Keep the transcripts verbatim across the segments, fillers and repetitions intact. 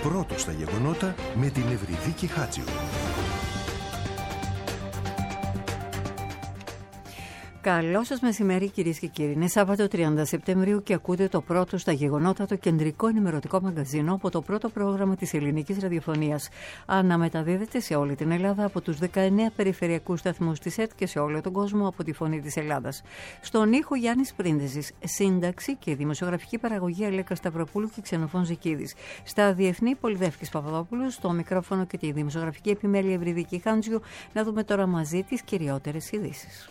Πρώτος στα γεγονότα με την Ευρυδίκη Χάτζιου. Καλό σας μεσημέρι, κυρίες και κύριοι. Είναι Σάββατο τριάντα Σεπτεμβρίου και ακούτε το πρώτο στα γεγονότα, το κεντρικό ενημερωτικό μαγκαζίνο από το πρώτο πρόγραμμα της ελληνικής ραδιοφωνίας. Αναμεταδίδεται σε όλη την Ελλάδα από τους δεκαεννέα περιφερειακούς σταθμούς της ΕΤ και σε όλο τον κόσμο από τη Φωνή της Ελλάδας. Στον ήχο Γιάννης Πρίντεζης, σύνταξη και δημοσιογραφική παραγωγή Αλέκα Σταυροπούλου και Ξενοφών Ζικίδης. Στα διεθνή Πολυδεύκης Παπαδόπουλου, στο μικρόφωνο και τη δημοσιογραφική επιμέλεια Ευρυδίκη Χάντζιου. Να δούμε τώρα μαζί τις κυριότερες ειδήσεις.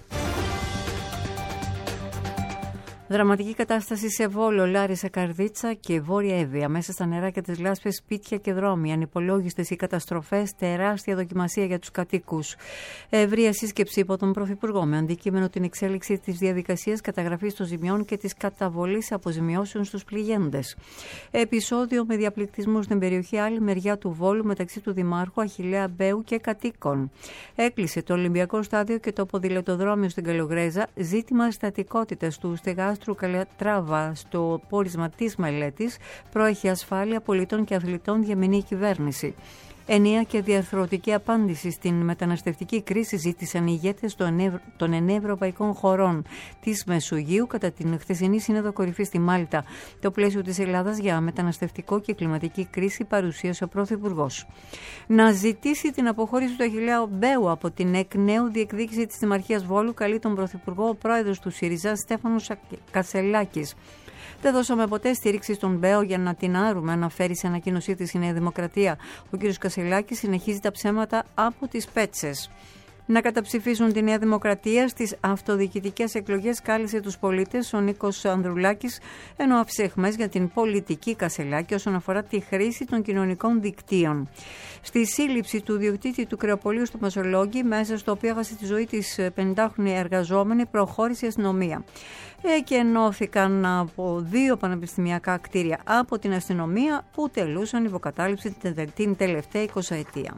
Δραματική κατάσταση σε Βόλο, Λάρισα, Καρδίτσα και Βόρεια Εύβοια. Μέσα στα νεράκια της Λάσπης, σπίτια και δρόμοι. Ανυπολόγιστες οι καταστροφές, τεράστια δοκιμασία για τους κατοίκους. Ευρεία σύσκεψη υπό τον Πρωθυπουργό με αντικείμενο την εξέλιξη της διαδικασίας καταγραφής των ζημιών και της καταβολής αποζημιώσεων στους πληγέντες. Επεισόδιο με διαπληκτισμούς στην περιοχή άλλη μεριά του Βόλου μεταξύ του Δημάρχου Αχιλλέα Μπέου και κατοίκων. Έκλεισε το Ολυμπιακό Στάδιο και το ποδηλατοδρόμιο στην Καλογρέζα. Ζήτημα στατικότητας του στεγάστρου Καλατράβα στο πόρισμα της μελέτης προέχει ασφάλεια πολιτών και αθλητών, διαμηνεί η κυβέρνηση. Ενιαία και διαρθρωτική απάντηση στην μεταναστευτική κρίση ζήτησαν οι ηγέτες των εννέα ευρωπαϊκών χωρών της Μεσογείου κατά την χθεσινή Σύνοδο Κορυφής στη Μάλτα. Το πλαίσιο της Ελλάδας για μεταναστευτικό και κλιματική κρίση παρουσίασε ο Πρωθυπουργός. Να ζητήσει την αποχώρηση του Αχιλλέα Μπέου από την εκ νέου διεκδίκηση της Δημαρχίας Βόλου, καλεί τον Πρωθυπουργό ο πρόεδρος του ΣΥΡΙΖΑ Στέφανος Κασελάκης. Δεν δώσαμε ποτέ στήριξη στον Μπέο για να την άρουμε, αναφέρει σε ανακοίνωσή της η Νέα Δημοκρατία. Ο κ. Κασελάκης συνεχίζει τα ψέματα από τις πέτσες. Να καταψηφίσουν τη Νέα Δημοκρατία στις αυτοδιοικητικές εκλογές κάλεσε τους πολίτες ο Νίκος Ανδρουλάκης, ενώ άφησε αιχμές για την πολιτική Κασελάκη όσον αφορά τη χρήση των κοινωνικών δικτύων. Στη σύλληψη του διοκτήτη του κρεοπολίου στο Μεσολόγγι, μέσα στο οποίο έχασε τη ζωή της πενηντάχρονη εργαζόμενη, προχώρησε η αστυνομία. Εκενώθηκαν από δύο πανεπιστημιακά κτίρια από την αστυνομία που τελούσαν υποκατάληψη την τελευταία εικοσαετία.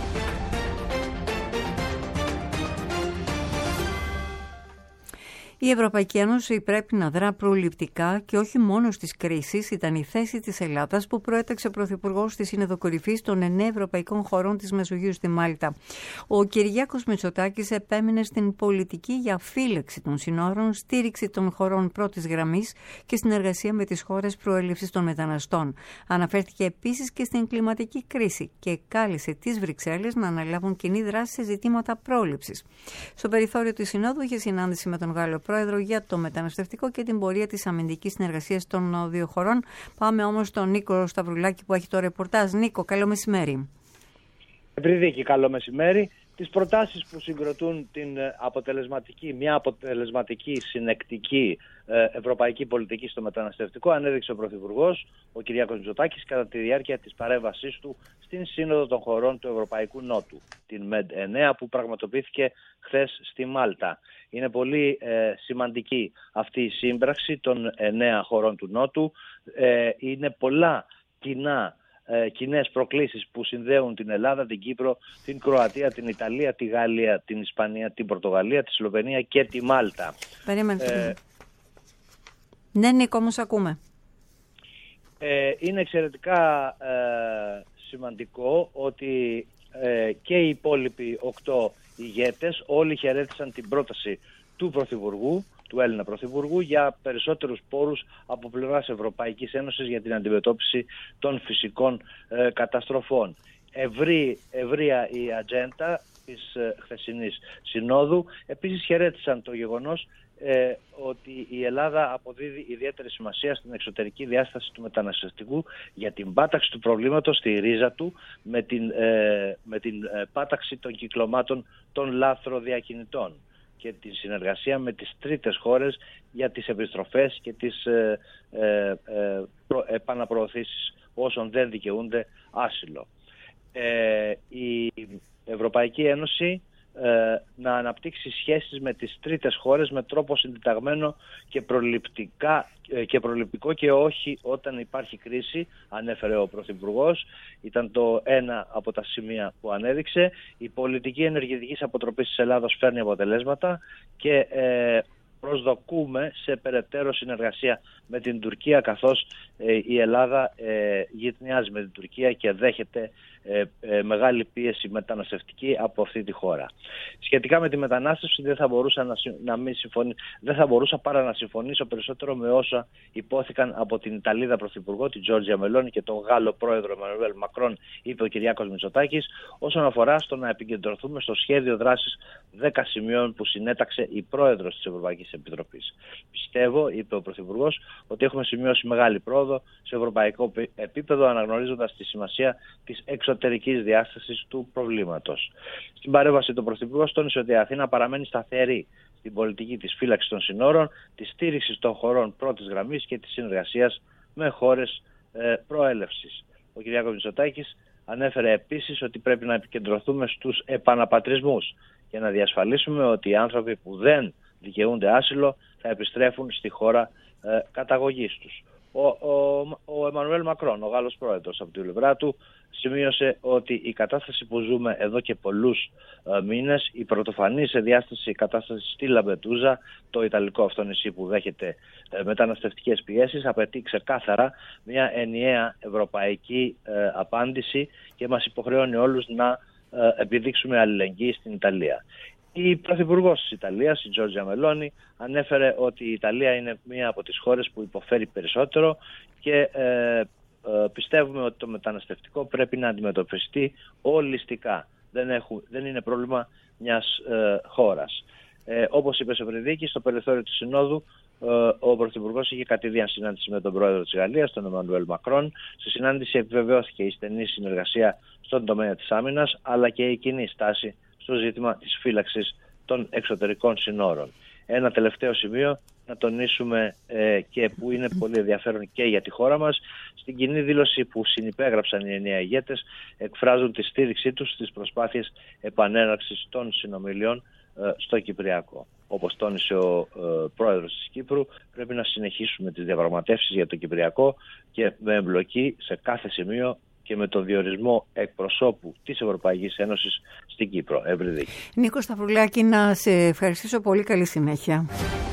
Η Ευρωπαϊκή Ένωση πρέπει να δρά προληπτικά και όχι μόνο στις κρίσεις, ήταν η θέση της Ελλάδας που προέταξε ο Πρωθυπουργός στη Σύνοδο Κορυφής των εννέα ευρωπαϊκών χωρών της Μεσογείου στη Μάλτα. Ο Κυριάκος Μητσοτάκης επέμεινε στην πολιτική για φύλαξη των συνόρων, στήριξη των χωρών πρώτης γραμμής και συνεργασία με τις χώρες προέλευσης των μεταναστών. Αναφέρθηκε επίσης και στην κλιματική κρίση και κάλεσε τις Βρυξέλλες να αναλάβουν κοινή δράση σε ζητήματα πρόληψης. Στο περιθώριο της Συνόδου είχε συνάντηση με τον Γάλλο Πρόεδρο για το μεταναστευτικό και την πορεία της αμυντικής συνεργασίας των δύο χωρών. Πάμε όμως στον Νίκο Σταυρουλάκη που έχει το ρεπορτάζ. Νίκο, καλό μεσημέρι. Ευρυδίκη, καλό μεσημέρι. Τις προτάσεις που συγκροτούν την αποτελεσματική, μια αποτελεσματική, συνεκτική ευρωπαϊκή πολιτική στο μεταναστευτικό ανέδειξε ο Πρωθυπουργός, ο Κυριάκος Μητσοτάκης, κατά τη διάρκεια της παρέμβασής του στην Σύνοδο των Χωρών του Ευρωπαϊκού Νότου, την ΜΕΝΤ εννέα, που πραγματοποιήθηκε χθες στη Μάλτα. Είναι πολύ ε, σημαντική αυτή η σύμπραξη των εννέα χωρών του Νότου. Ε, είναι πολλά κοινά Ε, κοινές προκλήσεις που συνδέουν την Ελλάδα, την Κύπρο, την Κροατία, την Ιταλία, τη Γαλλία, την Ισπανία, την Πορτογαλία, τη Σλοβενία και τη Μάλτα. Περίμενε. Ε, ναι, Νίκο, όμως ακούμε. Ε, είναι εξαιρετικά ε, σημαντικό ότι ε, και οι υπόλοιποι οκτώ ηγέτες όλοι χαιρέτησαν την πρόταση του Πρωθυπουργού, του Έλληνα Πρωθυπουργού, για περισσότερους πόρους από πλευράς Ευρωπαϊκής Ένωσης για την αντιμετώπιση των φυσικών ε, καταστροφών. Ευρύ, ευρεία η ατζέντα της ε, χθεσινής συνόδου. Επίσης χαιρέτησαν το γεγονός ε, ότι η Ελλάδα αποδίδει ιδιαίτερη σημασία στην εξωτερική διάσταση του μεταναστευτικού για την πάταξη του προβλήματος στη ρίζα του με την, ε, με την ε, πάταξη των κυκλωμάτων των λάθροδιακινητών και τη συνεργασία με τις τρίτες χώρες για τις επιστροφές και τις ε, ε, ε, προ, επαναπροωθήσεις όσων δεν δικαιούνται άσυλο. Ε, η Ευρωπαϊκή Ένωση ε, να αναπτύξει σχέσεις με τις τρίτες χώρες με τρόπο συντεταγμένο και, προληπτικά, ε, και προληπτικό και όχι όταν υπάρχει κρίση, ανέφερε ο Πρωθυπουργός. Ήταν το ένα από τα σημεία που ανέδειξε. Η πολιτική ενεργητικής αποτροπής της Ελλάδος φέρνει αποτελέσματα και ε, προσδοκούμε σε περαιτέρω συνεργασία με την Τουρκία, καθώς ε, η Ελλάδα ε, γειτονιάζει με την Τουρκία και δέχεται ε, ε, μεγάλη πίεση μεταναστευτική από αυτή τη χώρα. Σχετικά με τη μετανάστευση δεν θα μπορούσα, να, να μην συμφωνή, δεν θα μπορούσα παρά να συμφωνήσω περισσότερο με όσα υπόθηκαν από την Ιταλίδα Πρωθυπουργό, την Τζόρτζια Μελόνι, και τον Γάλλο Πρόεδρο Εμμανουέλ Μακρόν, είπε ο Κυριάκος Μητσοτάκης, όσον αφορά στο να επικεντρωθούμε στο σχέδιο δράσης δέκα σημείων που συνέταξε η Πρόεδρος της Ευρωπαϊκής Επιτροπής. Πιστεύω, είπε ο Πρωθυπουργός, ότι έχουμε σημειώσει μεγάλη πρόοδο σε ευρωπαϊκό επίπεδο, αναγνωρίζοντας τη σημασία της εξωτερικής διάστασης του προβλήματος. Στην παρέμβαση του Πρωθυπουργός τόνισε ότι η Αθήνα παραμένει σταθερή στην πολιτική της φύλαξης των συνόρων, της στήριξης των χωρών πρώτης γραμμής και της συνεργασίας με χώρες ε, προέλευσης. Ο κ. Μητσοτάκης ανέφερε επίσης ότι πρέπει να επικεντρωθούμε στους επαναπατρισμούς και να διασφαλίσουμε ότι οι άνθρωποι που δεν δικαιούνται άσυλο θα επιστρέφουν στη χώρα ε, καταγωγής τους. Ο, ο, ο Εμμανουέλ Μακρόν, ο Γάλλος Πρόεδρος, από την πλευρά του σημείωσε ότι η κατάσταση που ζούμε εδώ και πολλούς ε, μήνες, η πρωτοφανή σε διάσταση κατάσταση στη Λαμπετούζα, το Ιταλικό αυτό νησί που δέχεται ε, μεταναστευτικές πιέσεις, απαιτεί ξεκάθαρα μια ενιαία ευρωπαϊκή ε, απάντηση και μας υποχρεώνει όλους να ε, επιδείξουμε αλληλεγγύη στην Ιταλία. Η Πρωθυπουργός της Ιταλίας, η Τζόρτζια Μελόνι, ανέφερε ότι η Ιταλία είναι μία από τις χώρες που υποφέρει περισσότερο και ε, ε, πιστεύουμε ότι το μεταναστευτικό πρέπει να αντιμετωπιστεί ολιστικά. Δεν, έχουν, δεν είναι πρόβλημα μιας ε, χώρας. Ε, όπως είπε σε Βρυδίκη, στο περιθώριο της Συνόδου, ε, ο Πρωθυπουργός είχε κατηδίαν συνάντηση με τον Πρόεδρο της Γαλλίας, τον Εμμανουέλ Μακρόν. Στη συνάντηση επιβεβαιώθηκε η στενή συνεργασία στον τομέα της άμυνας, αλλά και η κοινή στάση στο ζήτημα της φύλαξης των εξωτερικών συνόρων. Ένα τελευταίο σημείο να τονίσουμε ε, και που είναι πολύ ενδιαφέρον και για τη χώρα μας. Στην κοινή δήλωση που συνυπέγραψαν οι εννέα ηγέτες, εκφράζουν τη στήριξή τους στις προσπάθειες επανέναρξης των συνομιλιών ε, στο Κυπριακό. Όπως τόνισε ο ε, πρόεδρος της Κύπρου, πρέπει να συνεχίσουμε τις διαπραγματεύσεις για το Κυπριακό και με εμπλοκή σε κάθε σημείο και με τον διορισμό εκπροσώπου της Ευρωπαϊκής Ένωσης στην Κύπρο. Ευρυδίκη. Νίκο Σταυρουλάκη, να σε ευχαριστήσω πολύ. Καλή συνέχεια.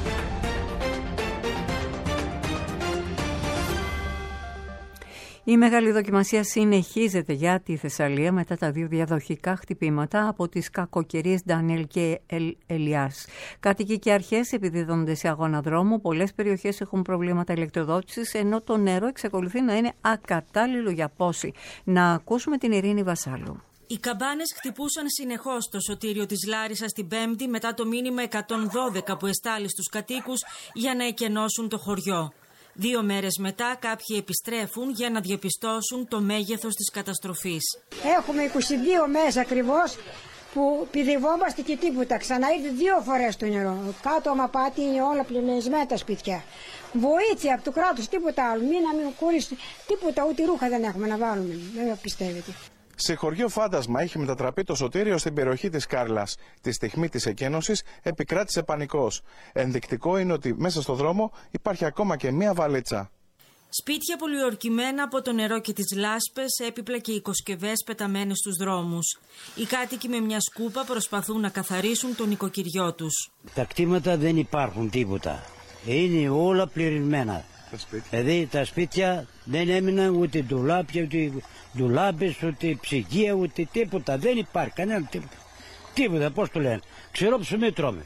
Η μεγάλη δοκιμασία συνεχίζεται για τη Θεσσαλία μετά τα δύο διαδοχικά χτυπήματα από τις κακοκαιρίες Ντάνιελ και Ελ Ελιάς. Κάτοικοι και αρχές επιδίδονται σε αγώνα δρόμου. Πολλές περιοχές έχουν προβλήματα ηλεκτροδότησης, ενώ το νερό εξακολουθεί να είναι ακατάλληλο για πόση. Να ακούσουμε την Ειρήνη Βασάλου. Οι καμπάνες χτυπούσαν συνεχώς στο σωτήριο της Λάρισσας την Πέμπτη μετά το μήνυμα εκατόν δώδεκα που εστάλει στους κατοίκους για να εκενώσουν το χωριό. Δύο μέρες μετά κάποιοι επιστρέφουν για να διαπιστώσουν το μέγεθος της καταστροφής. Έχουμε είκοσι δύο μέρες ακριβώς που πηδηβόμαστε και τίποτα. Ξαναήρθε δύο φορές το νερό. Κάτω αμαπάτι είναι όλα πλημμυρισμένα τα σπίτια. Βοήθεια από το κράτος, τίποτα άλλο. Μην να μην κολλήσει τίποτα, ούτε ρούχα δεν έχουμε να βάλουμε. Δεν πιστεύετε. Σε χωριό Φάντασμα είχε μετατραπεί το σωτήριο στην περιοχή της Κάρλας. Τη στιγμή της εκένωσης επικράτησε πανικός. Ενδεικτικό είναι ότι μέσα στο δρόμο υπάρχει ακόμα και μία βαλίτσα. Σπίτια πολιορκημένα από το νερό και τις λάσπες, έπιπλα και οικοσκευές πεταμένες στους δρόμους. Οι κάτοικοι με μια σκούπα προσπαθούν να καθαρίσουν το νοικοκυριό τους. Τα κτήματα δεν υπάρχουν τίποτα. Είναι όλα πληρημένα. Δηλαδή τα σπίτια δεν έμειναν ούτε ντουλάπια, ούτε ντουλάπες, ούτε ψυγεία, ούτε τίποτα. Δεν υπάρχει κανένα τίποτα. Τίποτα, πώς το λένε. Ξερό ψωμί τρώμε.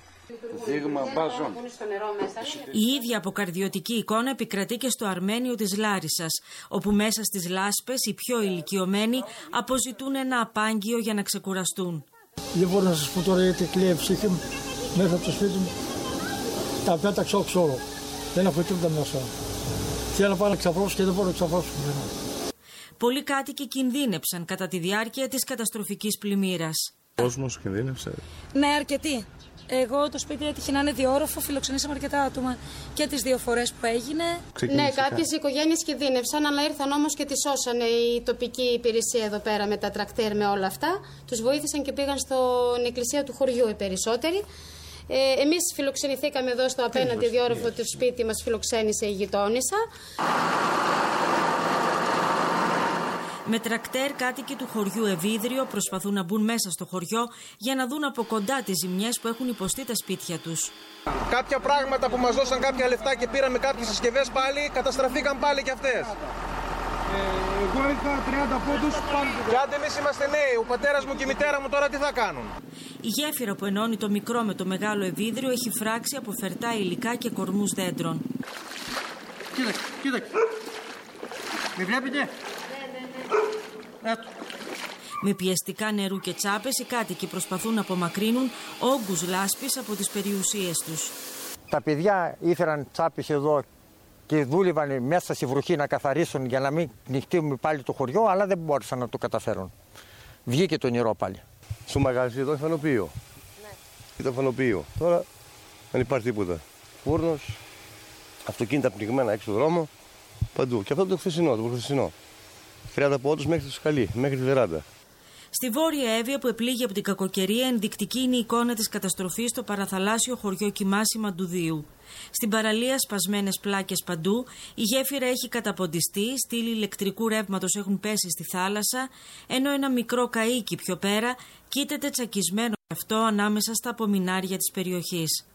Η ίδια αποκαρδιωτική εικόνα επικρατεί και στο Αρμένιο της Λάρισσας, όπου μέσα στις λάσπες οι πιο ηλικιωμένοι αποζητούν ένα απάγγιο για να ξεκουραστούν. Δεν μπορώ να σας πω τώρα γιατί κλαίει η ψυχή μου μέσα από το σπίτι μου. Τα πέταξα όξω όλο. Δεν έχω τίποτα μέσα. Θέλω να πάω να ξαφρώσω και δεν μπορώ να ξαφρώσω. Πολλοί κάτοικοι κινδύνεψαν κατά τη διάρκεια της καταστροφικής πλημμύρας. Ο κόσμος κινδύνεψε. Ναι, αρκετοί. Εγώ το σπίτι έτυχε να είναι διόροφο, φιλοξενήσαμε αρκετά άτομα και τις δύο φορές που έγινε. Ναι, κάποιες οικογένειες κινδύνευσαν, αλλά ήρθαν όμως και τις σώσανε η τοπική υπηρεσία εδώ πέρα με τα τρακτέρ, με όλα αυτά. Τους βοήθησαν και πήγαν στην εκκλησία του χωριού οι περισσότεροι. Ε, εμείς φιλοξενηθήκαμε εδώ στο απέναντι διόροφο του σπίτι μας, φιλοξένησε η γειτόνισσα. Με τρακτέρ, κάτοικοι του χωριού Ευίδριο προσπαθούν να μπουν μέσα στο χωριό για να δουν από κοντά τις ζημιές που έχουν υποστεί τα σπίτια τους. Κάποια πράγματα που μας δώσαν κάποια λεφτά και πήραμε κάποιες συσκευές πάλι, καταστραφήκαν πάλι κι αυτές. Ε, εγώ είχα τριάντα πόντους πάνω. Και άντε εμείς είμαστε νέοι, ο πατέρας μου και η μητέρα μου τώρα τι θα κάνουν. Η γέφυρα που ενώνει το μικρό με το μεγάλο Ευίδριο έχει φράξει από φερτά υλικά και κορμούς δέντρων. Κοίταξε, κοίταξε. Με βλέπετε? Ναι, ναι, ναι. Με πιεστικά νερού και τσάπες, οι κάτοικοι προσπαθούν να απομακρύνουν όγκους λάσπης από τις περιουσίες τους. Τα παιδιά ήθελαν τσάπες εδώ και δούλευαν μέσα στη βροχή να καθαρίσουν για να μην νυχτούμε πάλι το χωριό, αλλά δεν μπόρεσαν να το καταφέρουν. Βγήκε το νερό πάλι. Στο μαγαζί εδώ φανοποιείο. Ναι. Ήταν φανοποιείο. Τώρα δεν υπάρχει τίποτα. Φούρνος, αυτοκίνητα πνιγμένα έξω στον δρόμο, παντού. Και αυτό το χθεσινό, το προχθεσινό. τριάντα πόντους μέχρι το σκαλί, μέχρι τη βεράντα. Στη Βόρεια Εύβοια που επλήγει από την κακοκαιρία, ενδεικτική είναι η εικόνα της καταστροφής στο παραθαλάσσιο χωριό Κιμάση Μαντουδίου. Στην παραλία σπασμένες πλάκες παντού, η γέφυρα έχει καταποντιστεί, στήλοι ηλεκτρικού ρεύματος έχουν πέσει στη θάλασσα, ενώ ένα μικρό καΐκι πιο πέρα κοίταται τσακισμένο αυτό ανάμεσα στα απομεινάρια της περιοχής.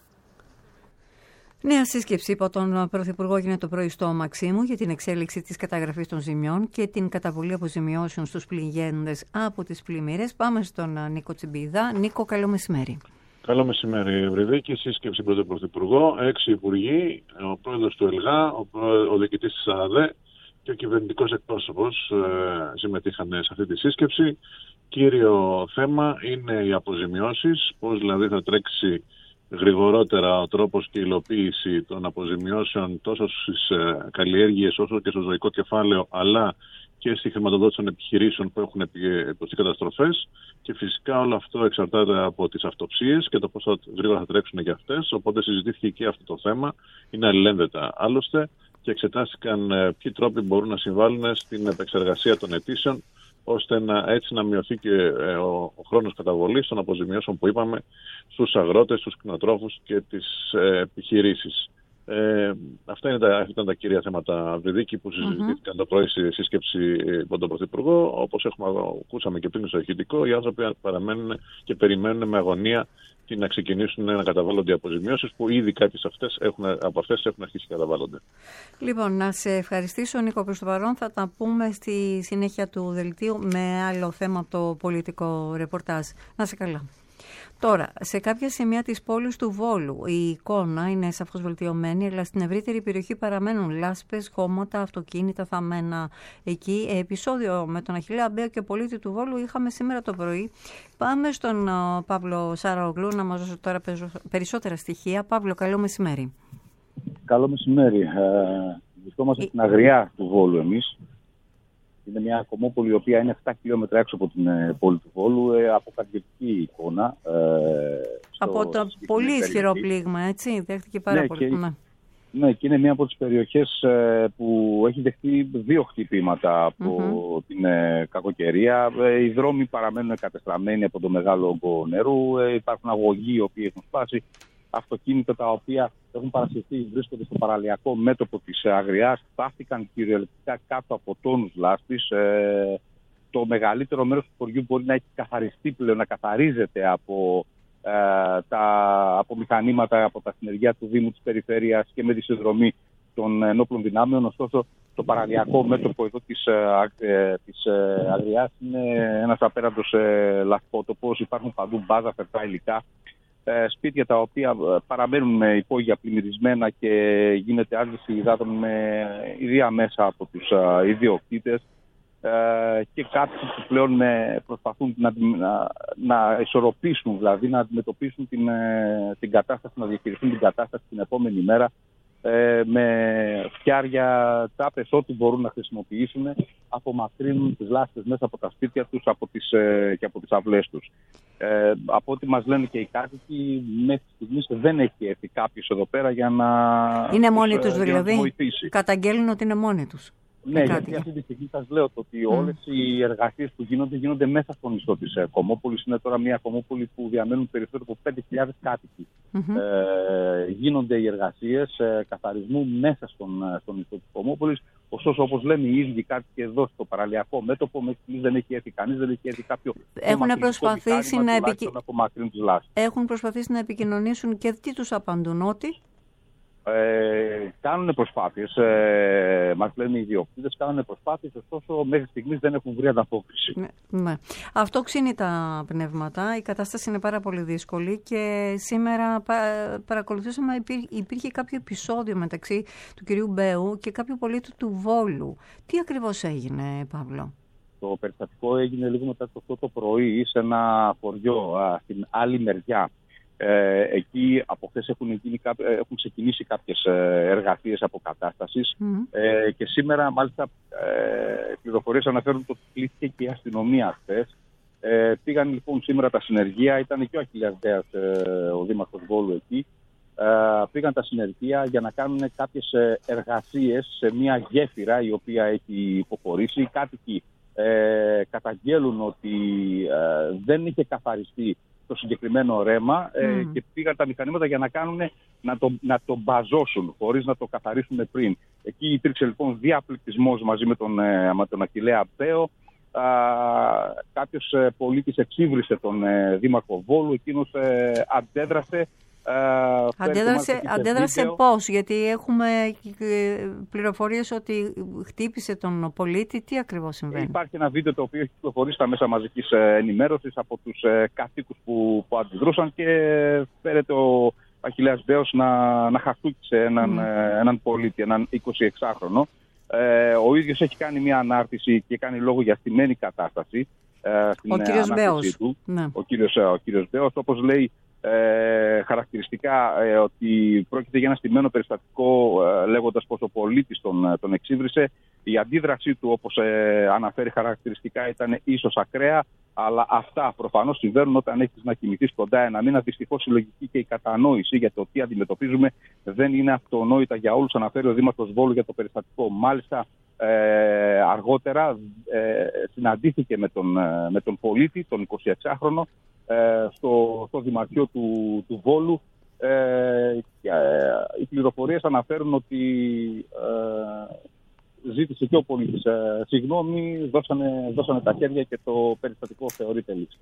Νέα σύσκεψη υπό τον Πρωθυπουργό γίνεται το πρωί στο Μαξίμου για την εξέλιξη της καταγραφής των ζημιών και την καταβολή αποζημιώσεων στους πληγέντες από τις πλημμύρες. Πάμε στον Νίκο Τσιμπίδα. Νίκο, καλό μεσημέρι. Καλό μεσημέρι, Ευρυδίκη. Σύσκεψη πρώτο Πρωθυπουργό, έξι υπουργοί, ο πρόεδρος του ΕΛΓΑ, ο, ο διοικητής της ΑΔΕ και ο κυβερνητικός εκπρόσωπος ε, συμμετείχαν σε αυτή τη σύσκεψη. Κύριο θέμα είναι οι αποζημιώσεις, πώς δηλαδή θα τρέξει γρηγορότερα ο τρόπος και η υλοποίηση των αποζημιώσεων τόσο στις ε, καλλιέργειες όσο και στο ζωικό κεφάλαιο, αλλά και στη χρηματοδότηση των επιχειρήσεων που έχουν υποστεί καταστροφές. Και φυσικά όλο αυτό εξαρτάται από τις αυτοψίες και το πώς θα, γρήγορα θα τρέξουν για αυτές. Οπότε συζητήθηκε και αυτό το θέμα. Είναι αλληλένδετα άλλωστε και εξετάστηκαν ε, ποιοι τρόποι μπορούν να συμβάλλουν στην επεξεργασία των αιτήσεων, ώστε να, έτσι να μειωθεί και ε, ο, ο χρόνος καταβολής των αποζημιώσεων που είπαμε στους αγρότες, στους κτηνοτρόφους και τις ε, επιχειρήσεις. Ε, αυτά είναι τα, ήταν τα κύρια θέματα, Βρυδίκη, που συζητήθηκαν mm-hmm. το πρωί στη σύσκεψη με τον Πρωθυπουργό. Όπως έχουμε ακούσαμε και πριν στο ηχητικό, οι άνθρωποι παραμένουν και περιμένουν με αγωνία και να ξεκινήσουν να καταβάλλονται οι αποζημιώσεις, που ήδη κάποιες αυτές έχουν, από αυτές έχουν αρχίσει να καταβάλλονται. Λοιπόν, να σε ευχαριστήσω, Νίκο, προς το παρόν. Θα τα πούμε στη συνέχεια του δελτίου με άλλο θέμα από το πολιτικό ρεπορτάζ. Να σε καλά. Τώρα, σε κάποια σημεία της πόλης του Βόλου η εικόνα είναι σαφώς βελτιωμένη, αλλά στην ευρύτερη περιοχή παραμένουν λάσπες, χώματα, αυτοκίνητα θαμμένα εκεί. Επεισόδιο με τον Αχιλλέα Αμπαίο και πολίτη του Βόλου είχαμε σήμερα το πρωί. Πάμε στον uh, Παύλο Σαραογλού να μας δώσει τώρα περισσότερα στοιχεία. Παύλο, καλό μεσημέρι. Καλό μεσημέρι. Ε, βρισκόμαστε στην Αγριά του Βόλου εμείς. Είναι μια κομμόπολη η οποία είναι επτά χιλιόμετρα έξω από την ε, πόλη του Βόλου, ε, αποκαρδιωτική εικόνα. Ε, από το πολύ ισχυρό πλήγμα, έτσι, δέχτηκε πάρα ναι, πολύ. Και, ναι. ναι, και είναι μια από τις περιοχές ε, που έχει δεχτεί δύο χτυπήματα από mm-hmm. την ε, κακοκαιρία. Ε, οι δρόμοι παραμένουν κατεστραμμένοι από το μεγάλο όγκο νερού, ε, υπάρχουν αγωγοί οι οποίοι έχουν σπάσει. Αυτοκίνητα τα οποία έχουν παρασυρθεί, βρίσκονται στο παραλιακό μέτωπο της Αγριάς, φτάστηκαν κυριολεκτικά κάτω από τόνους λάσπης. Ε, το μεγαλύτερο μέρος του χωριού μπορεί να έχει καθαριστεί πλέον, να καθαρίζεται από, ε, τα, από μηχανήματα, από τα συνεργεία του Δήμου της Περιφέρειας και με τη συνδρομή των ενόπλων δυνάμεων. Ωστόσο, το παραλιακό μέτωπο εδώ της, ε, της ε, Αγριάς είναι ένας απέραντος ε, λασπότοπος. Υπάρχουν παντού μπάζα, φερτά υλικά. Σπίτια τα οποία παραμένουν με υπόγεια πλημμυρισμένα και γίνεται άρνηση υδάτων με ιδία μέσα από τους ιδιοκτήτες και κάποιοι που πλέον με προσπαθούν να, να, να ισορροπήσουν, δηλαδή να αντιμετωπίσουν την, την κατάσταση, να διαχειριστούν την κατάσταση την επόμενη μέρα με φτιάρια, τσάπες, ό,τι μπορούν να χρησιμοποιήσουν, απομακρύνουν τις λάσπες μέσα από τα σπίτια τους από τις, και από τις αυλές τους. Ε, από ό,τι μας λένε και οι κάτοικοι, μέχρι στιγμής δεν έχει έρθει κάποιος εδώ πέρα για να είναι μόνοι τους, τους δηλαδή. βοηθήσει. Καταγγέλνουν ότι είναι μόνοι τους. Ναι, γιατί αυτή τη στιγμή σας λέω ότι mm. όλες οι εργασίες που γίνονται γίνονται μέσα στο νησό της ε, Κομμόπολης. Είναι τώρα μια Κομμόπολη που διαμένουν περισσότερο από πέντε χιλιάδες κάτοικοι. Mm-hmm. Ε, γίνονται οι εργασίες ε, καθαρισμού μέσα στον, στον νησό της Κομμόπολης, Ωστόσο, όπως λένε οι ίδιοι κάτοικοι εδώ στο παραλιακό μέτωπο, μέχρι στιγμής δεν έχει έρθει κανείς, δεν έχει έρθει κάποιο. Έχουν προσπαθήσει, να επικοι... Έχουν προσπαθήσει να επικοινωνήσουν και τι τους απαντούν, ότι. Ε, κάνουν προσπάθειες, ε, μας λένε οι ιδιοκτήτες, κάνουν προσπάθειες, ωστόσο μέχρι στιγμής δεν έχουν βρει ανταπόκριση. Ναι, ναι. Αυτό ξύνει τα πνεύματα, η κατάσταση είναι πάρα πολύ δύσκολη και σήμερα πα, παρακολουθήσαμε, υπήρ, υπήρχε κάποιο επεισόδιο μεταξύ του κυρίου Μπέου και κάποιου πολίτη του Βόλου. Τι ακριβώς έγινε, Παύλο? Το περιστατικό έγινε λίγο μετά το οκτώ το πρωί σε ένα χωριό α, στην άλλη μεριά. Ε, εκεί από χθες έχουν, έχουν ξεκινήσει κάποιες εργασίες αποκατάστασης mm. ε, και σήμερα μάλιστα ε, πληροφορίες αναφέρουν ότι κλείθηκε και η αστυνομία χθες. Ε, πήγαν λοιπόν σήμερα τα συνεργεία, ήταν και ο Αχιλλέας Μπέας, ε, ο δήμαρχος Βόλου εκεί. Ε, πήγαν τα συνεργεία για να κάνουν κάποιες εργασίες σε μια γέφυρα η οποία έχει υποχωρήσει. Οι κάτοικοι ε, καταγγέλουν ότι ε, δεν είχε καθαριστεί το συγκεκριμένο ρέμα mm. ε, και πήγαν τα μηχανήματα για να κάνουν, να το, να το μπαζώσουν χωρίς να το καθαρίσουν πριν. Εκεί υπήρξε λοιπόν διαπληκτισμός μαζί με τον, ε, με τον Αχιλλέα Μπέο. Κάποιος ε, πολίτης εξύβρισε τον ε, δήμαρχο Βόλου, εκείνος ε, αντέδρασε. Uh, αντέδρασε αντέδρασε πώς, γιατί έχουμε πληροφορίες ότι χτύπησε τον πολίτη. Τι ακριβώς συμβαίνει? Υπάρχει ένα βίντεο το οποίο έχει κυκλοφορήσει στα μέσα μαζικής ενημέρωσης από τους κατοίκους που, που αντιδρούσαν και φέρεται ο Αχιλλέας Μπέος να, να χαστούκισε έναν, mm. έναν πολίτη, έναν εικοσιεξάχρονο. Ε, ο ίδιος έχει κάνει μια ανάρτηση και κάνει λόγο για στημένη κατάσταση ε, στην ο κύριος Μπέος. Του. Ναι. Ο κύριος, ο κύριος Μπέος, όπως λέει Ε, χαρακτηριστικά ε, ότι πρόκειται για ένα στημένο περιστατικό, ε, λέγοντας πως ο πολίτης τον, τον εξύβρισε. Η αντίδρασή του, όπως ε, αναφέρει χαρακτηριστικά, ήταν ίσως ακραία, αλλά αυτά προφανώς συμβαίνουν όταν έχεις να κοιμηθείς κοντά ένα μήνα. Δυστυχώς η λογική και η κατανόηση για το τι αντιμετωπίζουμε δεν είναι αυτονόητα για όλους, αναφέρει ο δήμαρχος Βόλου για το περιστατικό. Μάλιστα ε, αργότερα ε, συναντήθηκε με τον, με τον πολίτη, τον εικοσιεξάχρονο, Στο, στο δημαρχείο του, του Βόλου. Ε, και, ε, οι πληροφορίες αναφέρουν ότι ε, ζήτησε και ο πολίτης ε, συγγνώμη, δώσανε, δώσανε τα χέρια και το περιστατικό θεωρείται λήξη.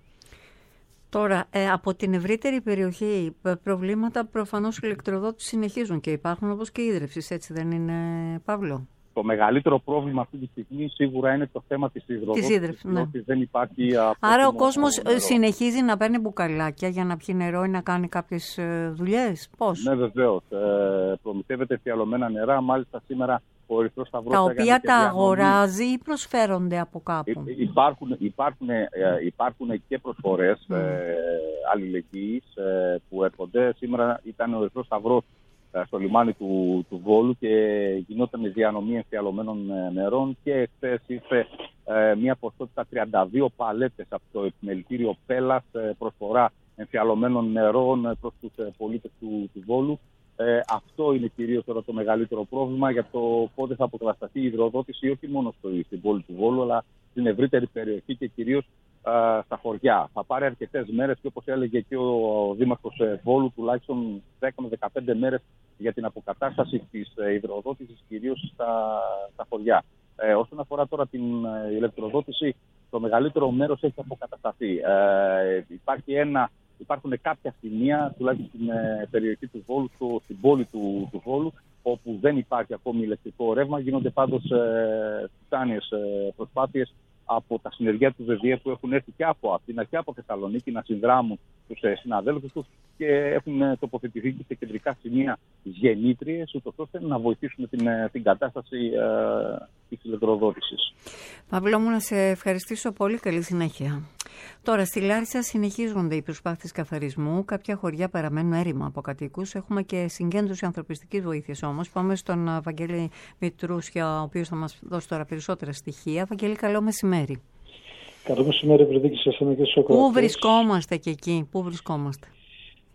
Τώρα, ε, από την ευρύτερη περιοχή, προβλήματα προφανώς ηλεκτροδότηση συνεχίζουν και υπάρχουν, όπως και ίδρυυσης, έτσι δεν είναι, Παύλο? Το μεγαλύτερο πρόβλημα αυτή τη στιγμή σίγουρα είναι το θέμα της υδροδότησης. Ναι. Δεν υπάρχει. Άρα ο κόσμος νερό. συνεχίζει να παίρνει μπουκαλάκια για να πιει νερό ή να κάνει κάποιες δουλειές. Πώς? Ναι, βεβαίως. Ε, προμηθεύεται εφιαλωμένα νερά. Μάλιστα σήμερα ο Ερυθρός Σταυρός. Τα οποία τα αγοράζει ή προσφέρονται από κάπου? Υ, υπάρχουν, υπάρχουν, ε, υπάρχουν και προσφορές mm. ε, αλληλεγγύης ε, που έρχονται. Σήμερα ήταν ο Ερυθρός Σταυρός στο λιμάνι του, του Βόλου και γινόταν η διανομή εμφιαλωμένων νερών και χθες ήρθε ε, μια ποσότητα τριάντα δύο παλέτες από το επιμελητήριο Πέλας, ε, προσφορά εμφιαλωμένων νερών προς τους ε, πολίτες του, του Βόλου. Ε, αυτό είναι κυρίως τώρα το μεγαλύτερο πρόβλημα για το πότε θα αποκατασταθεί η υδροδότηση όχι μόνο στο, στην πόλη του Βόλου αλλά στην ευρύτερη περιοχή και κυρίως ε, στα χωριά. Θα πάρει αρκετές μέρες και όπως έλεγε και ο, ο Δήμαρχος Βόλου, τουλάχιστον δέκα με δεκαπέντε μέρες για την αποκατάσταση της ε, υδροδότησης κυρίως στα, στα χωριά. Ε, όσον αφορά τώρα την ε, ηλεκτροδότηση, το μεγαλύτερο μέρος έχει αποκατασταθεί. Ε, υπάρχει ένα Υπάρχουν κάποια σημεία, τουλάχιστον στην ε, περιοχή του Βόλου, στο, στην πόλη του, του Βόλου, όπου δεν υπάρχει ακόμη ηλεκτρικό ρεύμα. Γίνονται πάντως ε, τιτάνιες ε, προσπάθειες από τα συνεργεία του ΒΔΕ που έχουν έρθει και από Αθήνα και από Θεσσαλονίκη να συνδράμουν τους ε, συναδέλφους τους και έχουν ε, τοποθετηθεί και σε κεντρικά σημεία γεννήτριες, ούτως ώστε να βοηθήσουν την, ε, την κατάσταση ε, της ηλεκτροδότησης. Παύλο μου, να σε ευχαριστήσω πολύ. Καλή συνέχεια. Τώρα, στη Λάρισα συνεχίζονται οι προσπάθειες καθαρισμού. Κάποια χωριά παραμένουν έρημα από κατοίκους. Έχουμε και συγκέντρωση ανθρωπιστικής βοήθειας όμως. Πάμε στον Βαγγέλη Μητρούσια, ο οποίος θα μας δώσει τώρα περισσότερα στοιχεία. Βαγγέλη, καλό μεσημέρι. Καλό μεσημέρι, Ευρυδίκη, σε εσένα και στους ακροατές. Πού βρισκόμαστε και εκεί, πού βρισκόμαστε?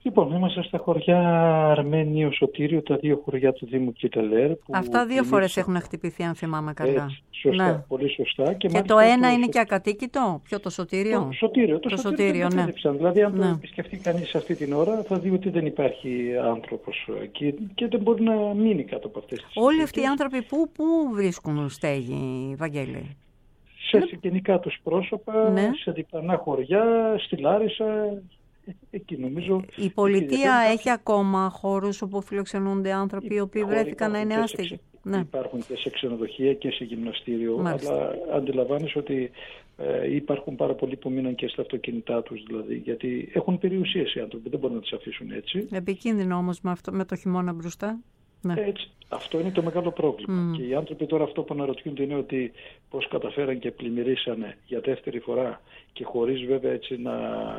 Λοιπόν, είμαστε στα χωριά Αρμένιο, Σωτήριο, τα δύο χωριά του Δήμου Κιτελέρ. Αυτά δύο φορές έχουν χτυπηθεί, αν θυμάμαι καλά. Έτσι, σωστά, ναι. πολύ σωστά. Και, και το ένα το... είναι και ακατοίκητο, ποιο το Σωτήριο. Το Σωτήριο, το, το Σωτήριο, σωτήριο ναι. Δηλαδή, αν ναι. το επισκεφτεί κανείς αυτή την ώρα, θα δει ότι δεν υπάρχει άνθρωπος εκεί και δεν μπορεί να μείνει κάτω από αυτές τις Όλοι συνθήκες. αυτοί οι άνθρωποι πού, πού βρίσκουν στέγη, Βαγγέλη? Σε συγγενικά τους πρόσωπα, ναι. σε διπλανά χωριά, στη Λάρισα. Εκεί νομίζω. Η πολιτεία εκεί, έχει ακόμα χώρους όπου φιλοξενούνται άνθρωποι οι οποίοι βρέθηκαν να είναι άστεγοι. Ναι. Υπάρχουν και σε ξενοδοχεία και σε γυμναστήριο. Μάλιστα. Αλλά αντιλαμβάνεις ότι ε, υπάρχουν πάρα πολλοί που μείναν και στα αυτοκίνητά τους, δηλαδή, γιατί έχουν περιουσίες οι άνθρωποι, δεν μπορούν να τις αφήσουν έτσι. Επικίνδυνο όμως με, αυτό, με το χειμώνα μπροστά. Ναι. Έτσι. Αυτό είναι το μεγάλο πρόβλημα. Mm. Και οι άνθρωποι τώρα αυτό που αναρωτιούνται είναι ότι πώς καταφέραν και πλημμυρίσανε για δεύτερη φορά και χωρίς βέβαια έτσι να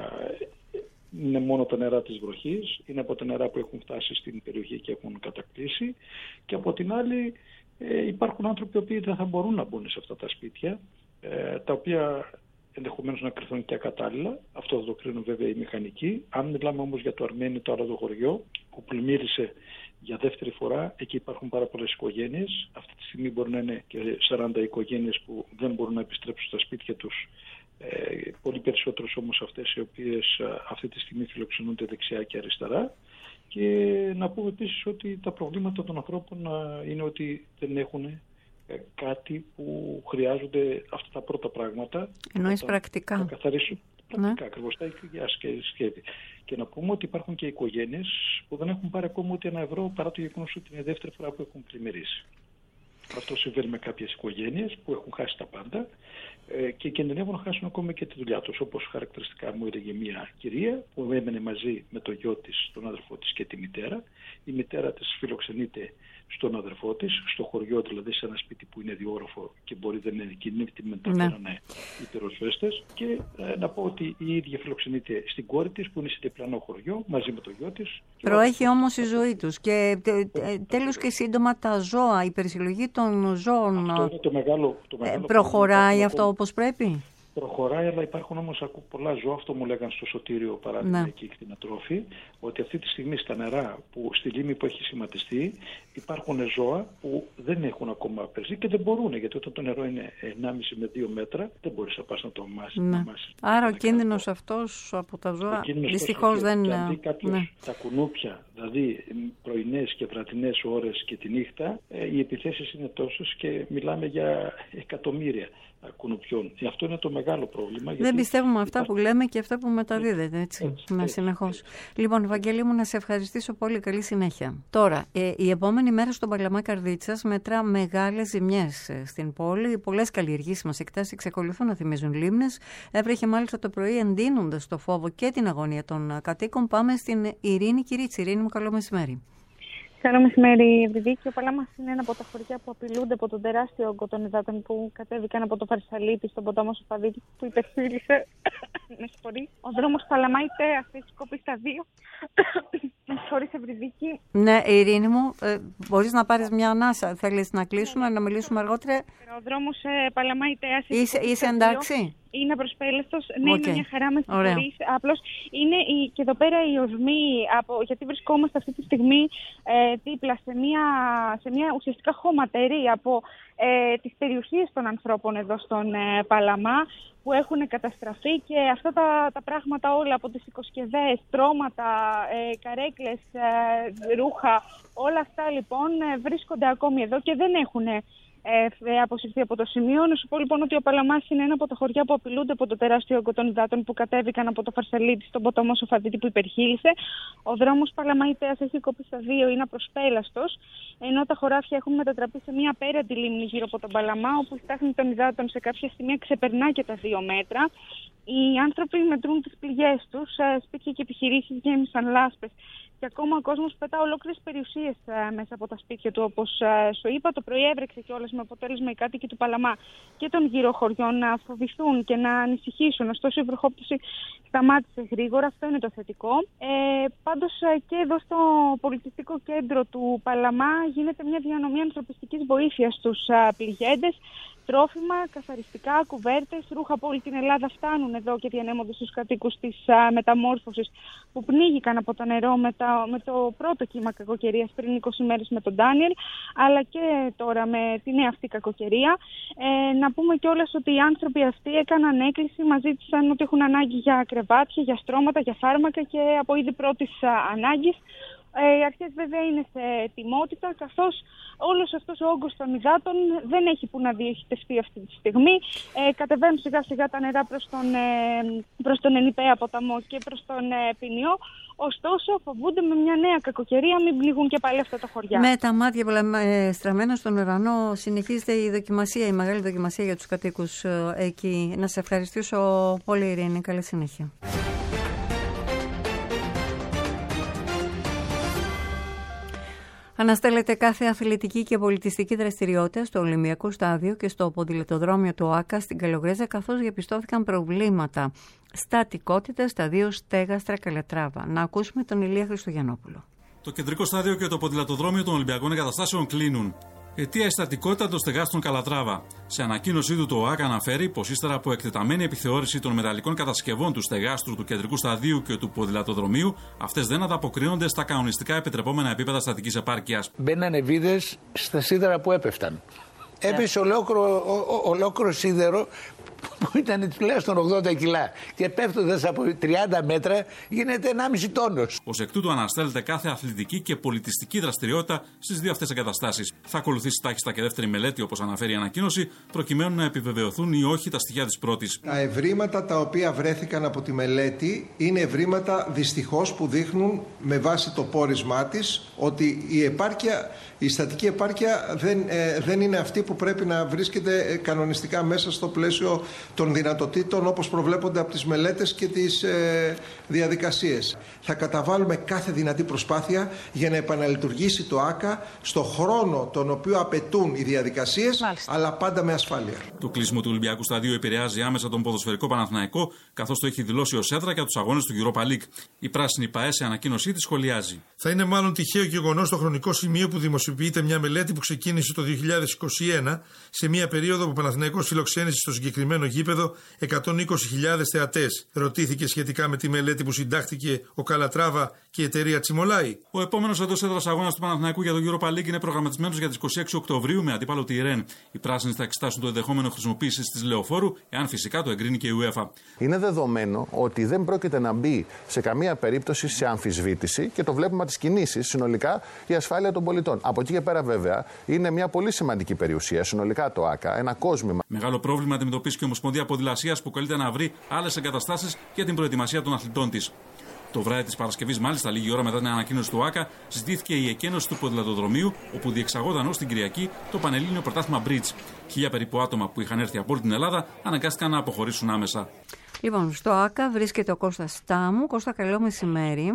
είναι μόνο τα νερά της βροχής, είναι από τα νερά που έχουν φτάσει στην περιοχή και έχουν κατακτήσει, και από την άλλη ε, υπάρχουν άνθρωποι που δεν θα μπορούν να μπουν σε αυτά τα σπίτια, ε, τα οποία ενδεχομένως να κρυθούν και ακατάλληλα. Αυτό θα το κρίνουν βέβαια οι μηχανικοί. Αν μιλάμε όμως για το Αρμένιο, το άλλο το χωριό, που πλημμύρισε για δεύτερη φορά, εκεί υπάρχουν πάρα πολλές οικογένειες. Αυτή τη στιγμή μπορεί να είναι και σαράντα οικογένειες που δεν μπορούν να επιστρέψουν στα σπίτια τους. Ε, πολύ περισσότερες όμως αυτές οι οποίες α, αυτή τη στιγμή φιλοξενούνται δεξιά και αριστερά. Και να πούμε επίσης ότι τα προβλήματα των ανθρώπων α, είναι ότι δεν έχουν ε, κάτι που χρειάζονται αυτά τα πρώτα πράγματα. Εννοείς πρακτικά. Να καθαρίσουν πρακτικά, ναι. Ακριβώς τα οικογένειας και σχέδια. Και να πούμε ότι υπάρχουν και οικογένειες που δεν έχουν πάρει ακόμα ούτε ένα ευρώ, παρά το γεγονός ότι είναι η δεύτερη φορά που έχουν πλημμυρίσει. Αυτό συμβαίνει με κάποιες οικογένειες που έχουν χάσει τα πάντα ε, και κινδυνεύουν να χάσουν ακόμα και τη δουλειά τους. Όπως χαρακτηριστικά μου έλεγε μια κυρία που έμενε μαζί με το γιο της, τον αδερφό της και τη μητέρα. Η μητέρα της φιλοξενείται στον αδερφό της, στο χωριό, δηλαδή σε ένα σπίτι που είναι διόροφο και μπορεί δεν είναι κινητή, μεταφέρανε οι πυροσβέστες. Και ε, να πω ότι η ίδια φιλοξενείται στην κόρη της που είναι σε διπλανό χωριό μαζί με το γιο της. Προέχει όμως η ζωή τους. Και τε, τε, τέλος και σύντομα τα ζώα, η περισυλλογή των ζώων αυτό είναι το μεγάλο, το μεγάλο προχωράει πρόβλημα. Αυτό όπως πρέπει. Προχωράει, αλλά υπάρχουν όμως πολλά ζώα, αυτό μου λέγανε στο Σωτήριο παράδειγμα, ναι. Εκεί κτηνοτρόφοι, ότι αυτή τη στιγμή στα νερά, που, στη λίμνη που έχει σχηματιστεί, υπάρχουν ζώα που δεν έχουν ακόμα περιστεί και δεν μπορούν, γιατί όταν το νερό είναι ενάμιση με δύο μέτρα, δεν μπορείς να πας να το μάσεις. Ναι. Άρα ο κίνδυνος αυτός από τα ζώα δυστυχώς δεν είναι. Δηλαδή κάποιος, ναι. Τα κουνούπια, δηλαδή πρωινές και βραδινές ώρες και τη νύχτα, οι επιθέσεις είναι τόσες και μιλάμε για εκατομμύρια κουνουπιών. Αυτό είναι το μεγάλο πρόβλημα. Δεν πιστεύουμε αυτά υπάρχει... που λέμε και αυτά που μεταδίδεται, έτσι, έτσι, ναι, έτσι συνεχώς. Έτσι. Λοιπόν, Βαγγέλη μου, να σε ευχαριστήσω πολύ. Καλή συνέχεια. Τώρα, ε, η επόμενη μέρα στον Παλαμά Καρδίτσας μετρά μεγάλες ζημιές ε, στην πόλη. Πολλές καλλιεργήσιμες εκτάσεις εξακολουθούν να θυμίζουν λίμνες. Έβρεχε μάλιστα το πρωί, εντείνοντας το φόβο και την αγωνία των κατοίκων. Πάμε στην Ειρήνη Κυρίτσι. Ειρήνη μου, καλό μεσημέρι. Καλό μεσημέρι, Ευρυδίκη. Ο Παλαμάς είναι ένα από τα χωριά που απειλούνται από τον τεράστιο όγκο των υδάτων που κατέβηκαν από το Φαρσαλίτη στον ποτάμο Σοφαδίτη, που υπερφύλησε. Με συγχωρεί. Ο δρόμος Παλαμά-Ιτέας έχει κοπεί στα δύο. Με συγχωρείς, Ευρυδίκη. Ναι, Ειρήνη μου, ε, μπορείς να πάρεις μια ανάσα. Θέλεις να κλείσουμε, να μιλήσουμε αργότερα. Ο δρόμος ε, Παλαμά-Ιτέας έχει είσαι, είσαι εντάξει. Είναι προσπέλαστος, ναι, okay. Είναι μια χαρά, με συγχωρείς. Απλώς είναι η, και εδώ πέρα οι οσμοί, από, γιατί βρισκόμαστε αυτή τη στιγμή ε, δίπλα σε μια, σε μια ουσιαστικά χωματερή από ε, τις περιουσίες των ανθρώπων εδώ στον ε, Παλαμά, που έχουν καταστραφεί, και αυτά τα, τα πράγματα όλα από τις οικοσκευές, τρώματα, ε, καρέκλες, ε, ρούχα, όλα αυτά λοιπόν ε, βρίσκονται ακόμη εδώ και δεν έχουν Ε, αποσυρθεί από το σημείο. Να σου πω λοιπόν ότι ο Παλαμάς είναι ένα από τα χωριά που απειλούνται από το τεράστιο όγκο των υδάτων που κατέβηκαν από το Φαρσαλίτη στον ποταμό Σοφαδίτη που υπερχείλησε. Ο δρόμος Παλαμά-Ιτέας έχει κοπεί στα δύο, είναι απροσπέλαστος, ενώ τα χωράφια έχουν μετατραπεί σε μια απέραντη λίμνη γύρω από τον Παλαμά, όπου η στάθμη των υδάτων σε κάποια σημεία ξεπερνά και τα δύο μέτρα. Οι άνθρωποι μετρούν τις πληγές τους, σπίτια και επιχειρήσεις γέμισαν λάσπες. Και ακόμα ο κόσμος πετά ολόκληρες περιουσίες ε, μέσα από τα σπίτια του. Όπως ε, σου είπα, το πρωί έβρεξε κιόλας, με αποτέλεσμα οι κάτοικοι του Παλαμά και των γύρω χωριών να φοβηθούν και να ανησυχήσουν. Ωστόσο, η βροχόπτωση σταμάτησε γρήγορα. Αυτό είναι το θετικό. Ε, πάντως, ε, και εδώ στο πολιτιστικό κέντρο του Παλαμά γίνεται μια διανομή ανθρωπιστικής βοήθειας στους ε, πληγέντες. Τρόφιμα, καθαριστικά, κουβέρτες, ρούχα από όλη την Ελλάδα φτάνουν εδώ και διανέμονται στους κατοίκους της α, μεταμόρφωσης που πνίγηκαν από το νερό με, τα, με το πρώτο κύμα κακοκαιρίας πριν είκοσι μέρες με τον Ντάνιελ, αλλά και τώρα με τη νέα αυτή κακοκαιρία. Ε, να πούμε κιόλας ότι οι άνθρωποι αυτοί έκαναν έκκληση, μας ζήτησαν ότι έχουν ανάγκη για κρεβάτια, για στρώματα, για φάρμακα και από είδη πρώτης α, ανάγκης. Ε, οι αρχές βέβαια είναι σε ετοιμότητα, καθώς όλος αυτός ο όγκος των υδάτων δεν έχει που να διοχετευτεί αυτή τη στιγμή. Ε, κατεβαίνουν σιγά σιγά τα νερά προς τον, ε, προς τον Ενιπαία ποταμό και προς τον ε, Ποινιό. Ωστόσο, φοβούνται με μια νέα κακοκαιρία μην πληγούν και πάλι αυτά τα χωριά. Με τα μάτια στραμμένα στον ουρανό, συνεχίζεται η δοκιμασία, η μεγάλη δοκιμασία για τους κατοίκους ε, εκεί. Να σε ευχαριστήσω πολύ, Ειρήνη. Καλή συνέχεια. Αναστέλλεται κάθε αθλητική και πολιτιστική δραστηριότητα στο Ολυμπιακό Στάδιο και στο ποδηλατοδρόμιο του ΆΚΑ στην Καλογρέτζα, καθώς διαπιστώθηκαν προβλήματα στατικότητα στα δύο στέγαστρα Καλατράβα. Να ακούσουμε τον Ηλία Χριστογιαννόπουλο. Το κεντρικό στάδιο και το ποδηλατοδρόμιο των Ολυμπιακών Εγκαταστάσεων κλείνουν. Αιτία η στατικότητα των στεγάστρων Καλατράβα. Σε ανακοίνωσή του, το ΟΑΚ αναφέρει πως ύστερα από εκτεταμένη επιθεώρηση των μεταλλικών κατασκευών του στεγάστρου, του κεντρικού σταδίου και του ποδηλατοδρομίου, αυτές δεν ανταποκρίνονται στα κανονιστικά επιτρεπόμενα επίπεδα στατικής επάρκειας. Μπαίνανε βίδες στα σίδερα που έπεφταν. Έπεσε ολόκληρο, ολόκληρο σίδερο που ήταν τουλάχιστον ογδόντα κιλά και πέφτοντας από τριάντα μέτρα γίνεται ενάμιση τόνος. Ως εκ τούτου αναστέλλεται κάθε αθλητική και πολιτιστική δραστηριότητα στις δύο αυτές εγκαταστάσεις. Θα ακολουθήσει τάχιστα και δεύτερη μελέτη, όπως αναφέρει η ανακοίνωση, προκειμένου να επιβεβαιωθούν ή όχι τα στοιχεία της πρώτης. Τα ευρήματα τα οποία βρέθηκαν από τη μελέτη είναι ευρήματα δυστυχώς που δείχνουν με βάση το πόρισμά της ότι η επάρκεια, η στατική επάρκεια δεν, ε, δεν είναι αυτή που πρέπει να βρίσκεται κανονιστικά μέσα στο πλαίσιο των δυνατοτήτων όπως προβλέπονται από τις μελέτες και τις ε, διαδικασίες. Θα καταβάλουμε κάθε δυνατή προσπάθεια για να επαναλειτουργήσει το ΆΚΑ στο χρόνο τον οποίο απαιτούν οι διαδικασίες, Μάλιστα. αλλά πάντα με ασφάλεια. Το κλείσιμο του Ολυμπιακού Σταδίου επηρεάζει άμεσα τον ποδοσφαιρικό Παναθηναϊκό, καθώς το έχει δηλώσει ως έδρα για τους αγώνες του Europa League. Η πράσινη ΠΑΕ σε ανακοίνωσή της σχολιάζει. Θα είναι μάλλον τυχαίο γεγονός στο χρονικό σημείο που δημοσιοποιείται μια μελέτη που ξεκίνησε το δύο χιλιάδες είκοσι ένα, σε μια περίοδο που ο Παναθηναϊκός φιλοξένησε στο συγκεκριμένο γήπεδο εκατόν είκοσι χιλιάδες θεατές. Ρωτήθηκε σχετικά με τη μελέτη που συντάχθηκε ο Καλατράβα και η εταιρεία Τσιμολάη. Ο επόμενος εντός έδρας αγώνας του Παναθηναϊκού για το Europa League είναι προγραμματισμένος για τις είκοσι έξι Οκτωβρίου με αντίπαλο τη Ρεν. Οι πράσινοι θα εξετάσουν το ενδεχόμενο χρησιμοποίησης της λεωφόρου, εάν φυσικά το εγκρίνει και η UEFA. Είναι δεδομένο ότι δεν πρόκειται να μπει σε καμία περίπτωση σε αμφισβήτηση και το βλέπουμε από τις κινήσεις συνολικά η ασφάλεια των πολιτών. Από εκεί και πέρα, βέβαια, είναι μια πολύ σημαντική περιουσία συνολικά το ΆΚΑ, ένα κόσμημα. Μεγάλο πρόβλημα αντιμετωπίζει και η Ομοσπονδία Ποδηλασίας που καλείται να βρει άλλες εγκαταστάσεις για την προετοιμασία των αθλητών της. Το βράδυ της Παρασκευής, μάλιστα λίγη ώρα μετά την ανακοίνωση του ΆΚΑ, ζητήθηκε η εκένωση του ποδηλατοδρομίου, όπου διεξαγόταν ως την Κυριακή το Πανελλήνιο Πρωτάθλημα Bridge. Χίλια περίπου άτομα που είχαν έρθει από όλη την Ελλάδα αναγκάστηκαν να αποχωρήσουν άμεσα. Λοιπόν, στο ΆΚΑ βρίσκεται ο Κώστας Στάμου. Κώστα, καλό μεσημέρι.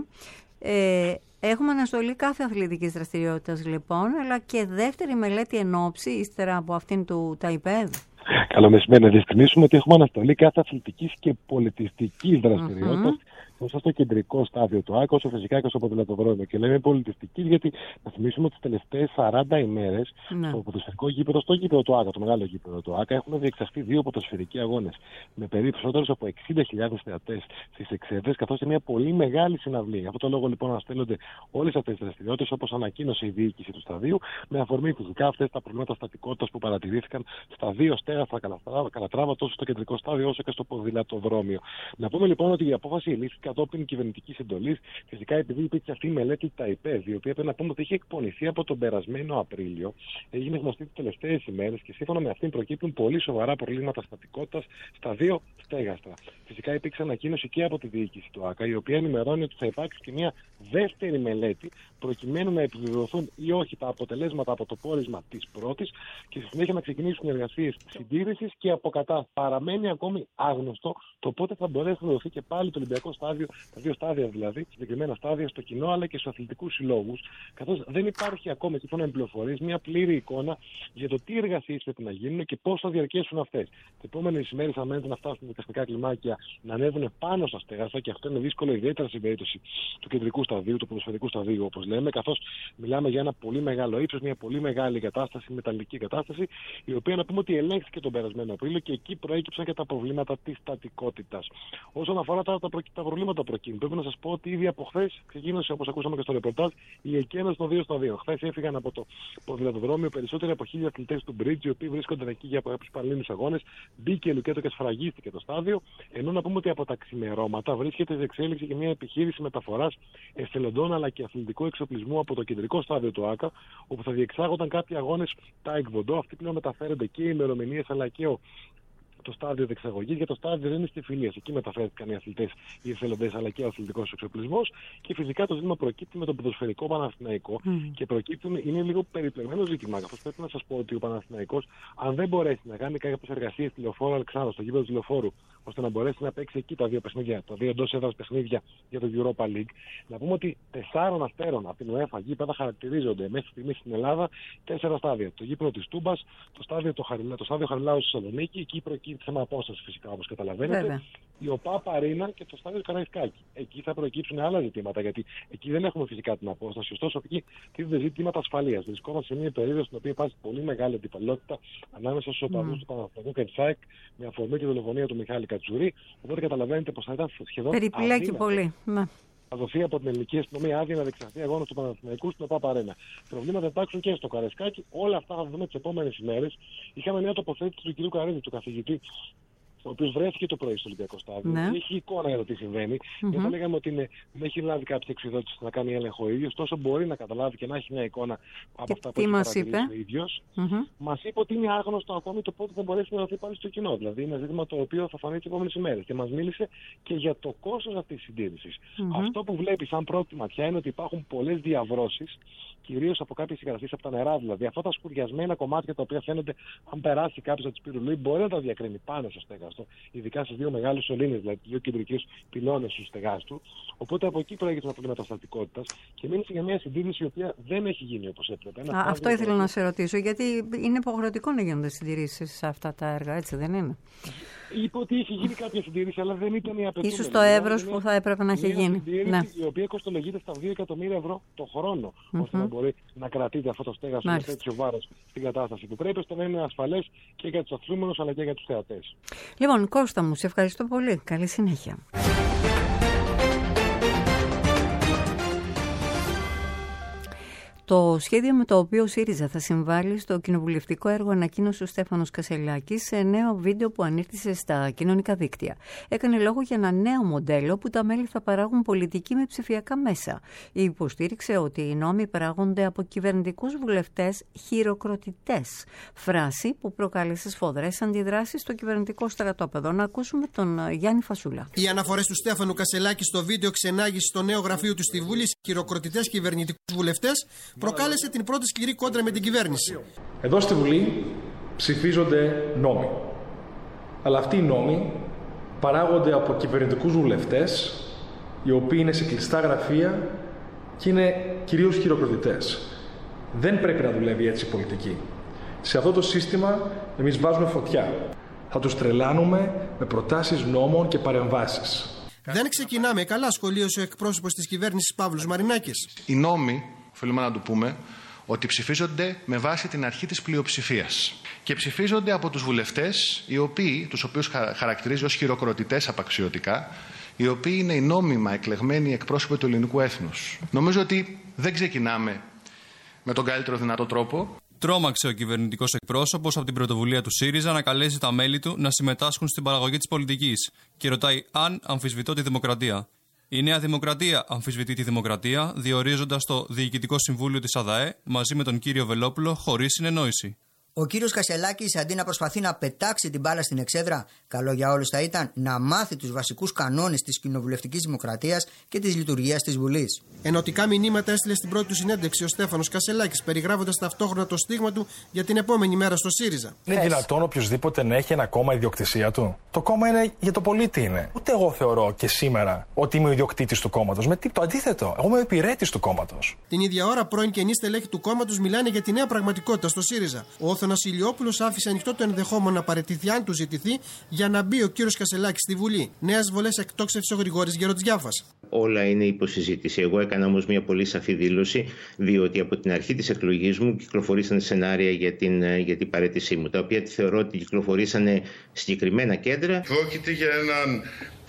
Ε, έχουμε αναστολή κάθε αθλητικής δραστηριότητας, λοιπόν, αλλά και δεύτερη μελέτη ενόψη ύστερα από αυτήν του ΤΑΙΠΕΔ. Καλό μεσημέρι. Να διευκρινίσουμε ότι έχουμε αναστολή κάθε αθλητικής και πολιτιστικής δραστηριότητας mm-hmm. όσο στο κεντρικό στάδιο του ΆΚΑ, όσο φυσικά και στο ποδηλατοδρόμιο. Και λέμε πολιτιστική, γιατί να θυμίσουμε ότι τις τελευταίες σαράντα ημέρες ναι. στο ποδοσφαιρικό γήπεδο, στο γήπεδο του ΆΚΑ, το μεγάλο γήπεδο του ΆΚΑ, έχουν διεξαχθεί δύο ποδοσφαιρικοί αγώνες με περισσότερους από εξήντα χιλιάδες θεατές στις εξέδρες, καθώς είναι μια πολύ μεγάλη συναυλία. Γι' αυτό το λόγο λοιπόν αναστέλλονται όλες αυτές τις δραστηριότητες, όπως ανακοίνωσε η διοίκηση του σταδίου, με αφορμή φυσικά αυτές τα προβλήματα στατικότητας που παρατηρήθηκαν στα δύο στέγαστρα Καλατράβα, τόσο στο κεντρικό στάδιο όσο και στο ποδηλατοδρόμιο. Να πούμε λοιπόν ότι η απόφαση λήφθη κατόπιν κυβερνητική εντολή, φυσικά επειδή υπήρχε αυτή η μελέτη ΤΑΙΠΕΔ, η οποία πρέπει να πούμε ότι είχε εκπονηθεί από τον περασμένο Απρίλιο, έγινε γνωστή τις τελευταίες ημέρες και σύμφωνα με αυτήν προκύπτουν πολύ σοβαρά προβλήματα στατικότητας στα δύο στέγαστρα. Φυσικά υπήρξε ανακοίνωση και από τη διοίκηση του ΆΚΑ, η οποία ενημερώνει ότι θα υπάρξει και μια δεύτερη μελέτη, προκειμένου να επιβεβαιωθούν ή όχι τα αποτελέσματα από το πόρισμα της πρώτης και στη συνέχεια να ξεκινήσουν εργασίες συντήρησης και αποκατάστασης. Παραμένει ακόμη άγνωστο το πότε θα μπορέσει να δοθεί και πάλι το Ολυμπιακό Στάδιο στάδιο, τα δύο στάδια δηλαδή, συγκεκριμένα στάδια στο κοινό αλλά και στους αθλητικούς συλλόγους, καθώς δεν υπάρχει ακόμα, σύμφωνα με πληροφορίες, μια πλήρη εικόνα για το τι εργασίες πρέπει να γίνουν και πώς θα διαρκέσουν αυτές. Τις επόμενες ημέρες αναμένεται να φτάσουν τα τεχνικά κλιμάκια να ανέβουν πάνω στα στέγαστα και αυτό είναι δύσκολο, ιδιαίτερα στην περίπτωση του κεντρικού σταδίου, του ποδοσφαιρικού σταδίου, όπως λέμε, καθώς μιλάμε για ένα πολύ μεγάλο ύψος, μια πολύ μεγάλη κατάσταση, μεταλλική κατάσταση, η οποία να πούμε ότι ελέγχθηκε τον περασμένο Απρίλιο και εκεί προέκυψαν και τα προβλήματα της στατικότητας. Όσον αφορά τα, τα, τα προβλήματα προκύπτουν, πρέπει να σας πω ότι ήδη από χθες ξεκίνησε, όπως ακούσαμε και στο ρεπορτάζ, η εκένωση των δύο σταδίων. Χθες έφυγαν από το ποδηλατοδρόμιο περισσότεροι από χίλια αθλητές του Bridge, οι οποίοι βρίσκονταν εκεί για κάποιους παραλλήλους αγώνες. Μπήκε λουκέτο και σφραγίστηκε το στάδιο. Ενώ να πούμε ότι από τα ξημερώματα βρίσκεται σε εξέλιξη και μια επιχείρηση μεταφοράς εθελοντών αλλά και αθλητικού εξοπλισμού από το κεντρικό στάδιο του ΆΚΑ, όπου θα διεξάγονταν κάποιοι αγώνες Taekwondo. Αυτοί πλέον μεταφέρονται και οι ημερομηνίες αλλά και ο το στάδιο διεξαγωγής. Για το στάδιο δεν είναι στη Φιλίας. Εκεί μεταφέρθηκαν οι αθλητές, οι εθελοντές αλλά και ο αθλητικός εξοπλισμός. Και φυσικά το ζήτημα προκύπτει με τον ποδοσφαιρικό Παναθηναϊκό. Mm. Και προκύπτουν, είναι λίγο περιπλεγμένο ζήτημα. Καθώς πρέπει να σας πω ότι ο Παναθηναϊκός, αν δεν μπορέσει να κάνει κάποιες εργασίες στη Λεωφόρο Αλεξάνδρου, στο γήπεδο της Λεωφόρου, ώστε να μπορέσει να παίξει εκεί τα δύο παιχνίδια, τα δύο εντός έδρας παιχνίδια για το Europa League, να πούμε ότι τεσσάρων αστέρων από την UEFA γήπεδα χαρακτηρίζονται μέχρι στιγμή στην Ελλάδα τέσσερα στάδια. Το γήπεδο της Τούμπας, το στάδιο, το Χαριλά, το στάδιο Χαριλάου στη Θεσσαλονίκη, εκεί προκύπτει θέμα απόσταση φυσικά όπως καταλαβαίνετε. Βέβαια. Η ΟΠΑ Παρίνα και το στάδιο Καραϊσκάκη. Εκεί θα προκύψουν άλλα ζητήματα, γιατί εκεί δεν έχουμε φυσικά την απόσταση. Ωστόσο, εκεί τίθενται ζητήματα ασφαλείας. Βρισκόμαστε σε μια περίοδο στην οποία υπάρχει πολύ μεγάλη αντιπαλότητα ανάμεσα στους οπαδούς mm. του Παναθηναϊκού και της ΑΕΚ, με αφορμή τη δολοφονία του Μιχάλη Κατσουρί. Οπότε καταλαβαίνετε πως θα ήταν σχεδόν. Περιπλέκει πολύ. Ναι. Θα δοθεί από την ελληνική αστυνομία άδεια να διεξαχθεί αγώνα του Παναθηναϊκού στην ΟΠΑ Παρένα. Προβλήματα υπάρξουν και στο Καραϊσκάκι. Όλα αυτά θα δούμε τις επόμενες ημέρες. Είχαμε μια τοποθέτηση του κ. Καρίδη, του καθηγητή, ο οποίος βρέθηκε το πρωί στο Ολυμπιακό Στάδιο. Ναι. Έχει εικόνα για το τι συμβαίνει. Mm-hmm. Και θα λέγαμε ότι είναι, δεν έχει λάβει κάποια εξουδότηση να κάνει έλεγχο ο ίδιος, τόσο μπορεί να καταλάβει και να έχει μια εικόνα από και αυτά που έχει παρατηρήσει ο ίδιος. Mm-hmm. Μας είπε ότι είναι άγνωστο ακόμη το πότε θα μπορέσει να δοθεί πάλι στο κοινό. Δηλαδή είναι ένα ζήτημα το οποίο θα φανεί τις επόμενες ημέρες. Και μας μίλησε και για το κόστος αυτής της συντήρησης. Mm-hmm. Αυτό που βλέπει σαν πρώτη ματιά είναι ότι υπάρχουν πολλές διαβρώσεις, κυρίως από κάποιες υγρασίες από τα νερά. Δηλαδή αυτά τα σκουριασμένα κομμάτια τα οποία φαίνονται, αν περάσει κάποιος από τη σπιρουλή, μπορεί να τα διακρίνει πάνω στο στέγαστο. Ειδικά στις δύο μεγάλες σωλήνες, δηλαδή δύο κεντρικές πυλώνες του στεγάστου. Οπότε από εκεί προέκυψαν προβλήματα στατικότητας και μίλησε για μια συντήρηση η οποία δεν έχει γίνει όπως έπρεπε. Α, αυτό ήθελα να σε ρωτήσω, γιατί είναι υποχρεωτικό να γίνονται συντηρήσεις σε αυτά τα έργα, έτσι δεν είναι? Είπε ότι είχε γίνει κάποια συντήρηση, αλλά δεν ήταν η απαιτούμενη. Ίσως το εύρος που θα έπρεπε να έχει γίνει. Ναι. Η οποία κοστολογείται στα δύο εκατομμύρια ευρώ το χρόνο, mm-hmm. ώστε να μπορεί να κρατείται αυτό το στέγαστο με τέτοιο βάρος στην κατάσταση που πρέπει, ώστε να είναι ασφαλές και για τους αθλούμενους αλλά και για τους θεατές. Λοιπόν, Κώστα μου, σε ευχαριστώ πολύ. Καλή συνέχεια. Το σχέδιο με το οποίο ο ΣΥΡΙΖΑ θα συμβάλλει στο κοινοβουλευτικό έργο ανακοίνωσε ο Στέφανος Κασελάκης σε νέο βίντεο που ανήρτησε στα κοινωνικά δίκτυα. Έκανε λόγο για ένα νέο μοντέλο που τα μέλη θα παράγουν πολιτική με ψηφιακά μέσα. Υποστήριξε ότι οι νόμοι παράγονται από κυβερνητικούς βουλευτές χειροκροτητές. Φράση που προκάλεσε σφοδρές αντιδράσεις στο κυβερνητικό στρατόπεδο. Να ακούσουμε τον Γιάννη Φασούλα. Οι αναφορές του Στέφανου Κασελάκη στο βίντεο ξενάγηση στο νέο γραφείο του στη Βουλή, χειροκροτητές κυβερνητικούς βουλευτές, προκάλεσε την πρώτη σκληρή κόντρα με την κυβέρνηση. Εδώ στη Βουλή ψηφίζονται νόμοι. Αλλά αυτοί οι νόμοι παράγονται από κυβερνητικούς βουλευτές, οι οποίοι είναι σε κλειστά γραφεία και είναι κυρίως χειροκροτητές. Δεν πρέπει να δουλεύει έτσι η πολιτική. Σε αυτό το σύστημα εμείς βάζουμε φωτιά. Θα τους τρελάνουμε με προτάσεις νόμων και παρεμβάσεις. Δεν ξεκινάμε καλά, σχολίωσε ο εκπρόσωπος της κυβέρνησης Παύλος Μαρινάκης. Οι νόμοι, οφείλουμε να του πούμε, ότι ψηφίζονται με βάση την αρχή της πλειοψηφίας. Και ψηφίζονται από τους βουλευτές, οι οποίοι, τους οποίους χαρακτηρίζει ως χειροκροτητές απαξιωτικά, οι οποίοι είναι οι νόμιμα εκλεγμένοι εκπρόσωποι του ελληνικού έθνους. Νομίζω ότι δεν ξεκινάμε με τον καλύτερο δυνατό τρόπο. Τρόμαξε ο κυβερνητικός εκπρόσωπος από την πρωτοβουλία του ΣΥΡΙΖΑ να καλέσει τα μέλη του να συμμετάσχουν στην παραγωγή της πολιτικής και ρωτάει αν αμφισβητώ τη δημοκρατία. Η Νέα Δημοκρατία αμφισβητεί τη δημοκρατία, διορίζοντας το Διοικητικό Συμβούλιο της ΑΔΑΕ μαζί με τον κύριο Βελόπουλο χωρίς συνεννόηση. Ο κύριος Κασελάκης, αντί να προσπαθεί να πετάξει την μπάλα στην εξέδρα, καλό για όλους θα ήταν να μάθει τους βασικούς κανόνες της κοινοβουλευτικής δημοκρατίας και της λειτουργίας της Βουλής. Ενωτικά μηνύματα έστειλε στην πρώτη του συνέντευξη ο Στέφανος Κασελάκης, περιγράφοντας ταυτόχρονα το στίγμα του για την επόμενη μέρα στο ΣΥΡΙΖΑ. Είναι δυνατόν οποιοδήποτε να έχει ένα κόμμα ιδιοκτησία του? Το κόμμα είναι για το πολίτη είναι. Ούτε εγώ θεωρώ και σήμερα ότι είμαι ο ιδιοκτήτης του κόμματος. Με τι, το αντίθετο. Εγώ είμαι ο υπηρέτης του κόμματος. Την ίδια ώρα, πρώην και ενή στελέχη του κόμματος μιλάνε για τη νέα πραγματικότητα στο ΣΥΡΙΖΑ. Ο Όθωνας Ηλιόπουλος άφησε ανοιχτό το ενδεχόμενο να παραιτηθεί αν του ζητηθεί για να μπει ο κύριος Κασελάκης στη Βουλή. Νέες βολές εκτόξευσε ο Γρηγόρης Γεροτζιάφας. Όλα είναι υποσυζήτηση. Εγώ έκανα όμως μια πολύ σαφή δήλωση, διότι από την αρχή της εκλογής μου κυκλοφορήσαν σενάρια για την, για την παραίτησή μου, τα οποία θεωρώ ότι κυκλοφορήσανε συγκεκριμένα κέντρα. Πρόκειται για έναν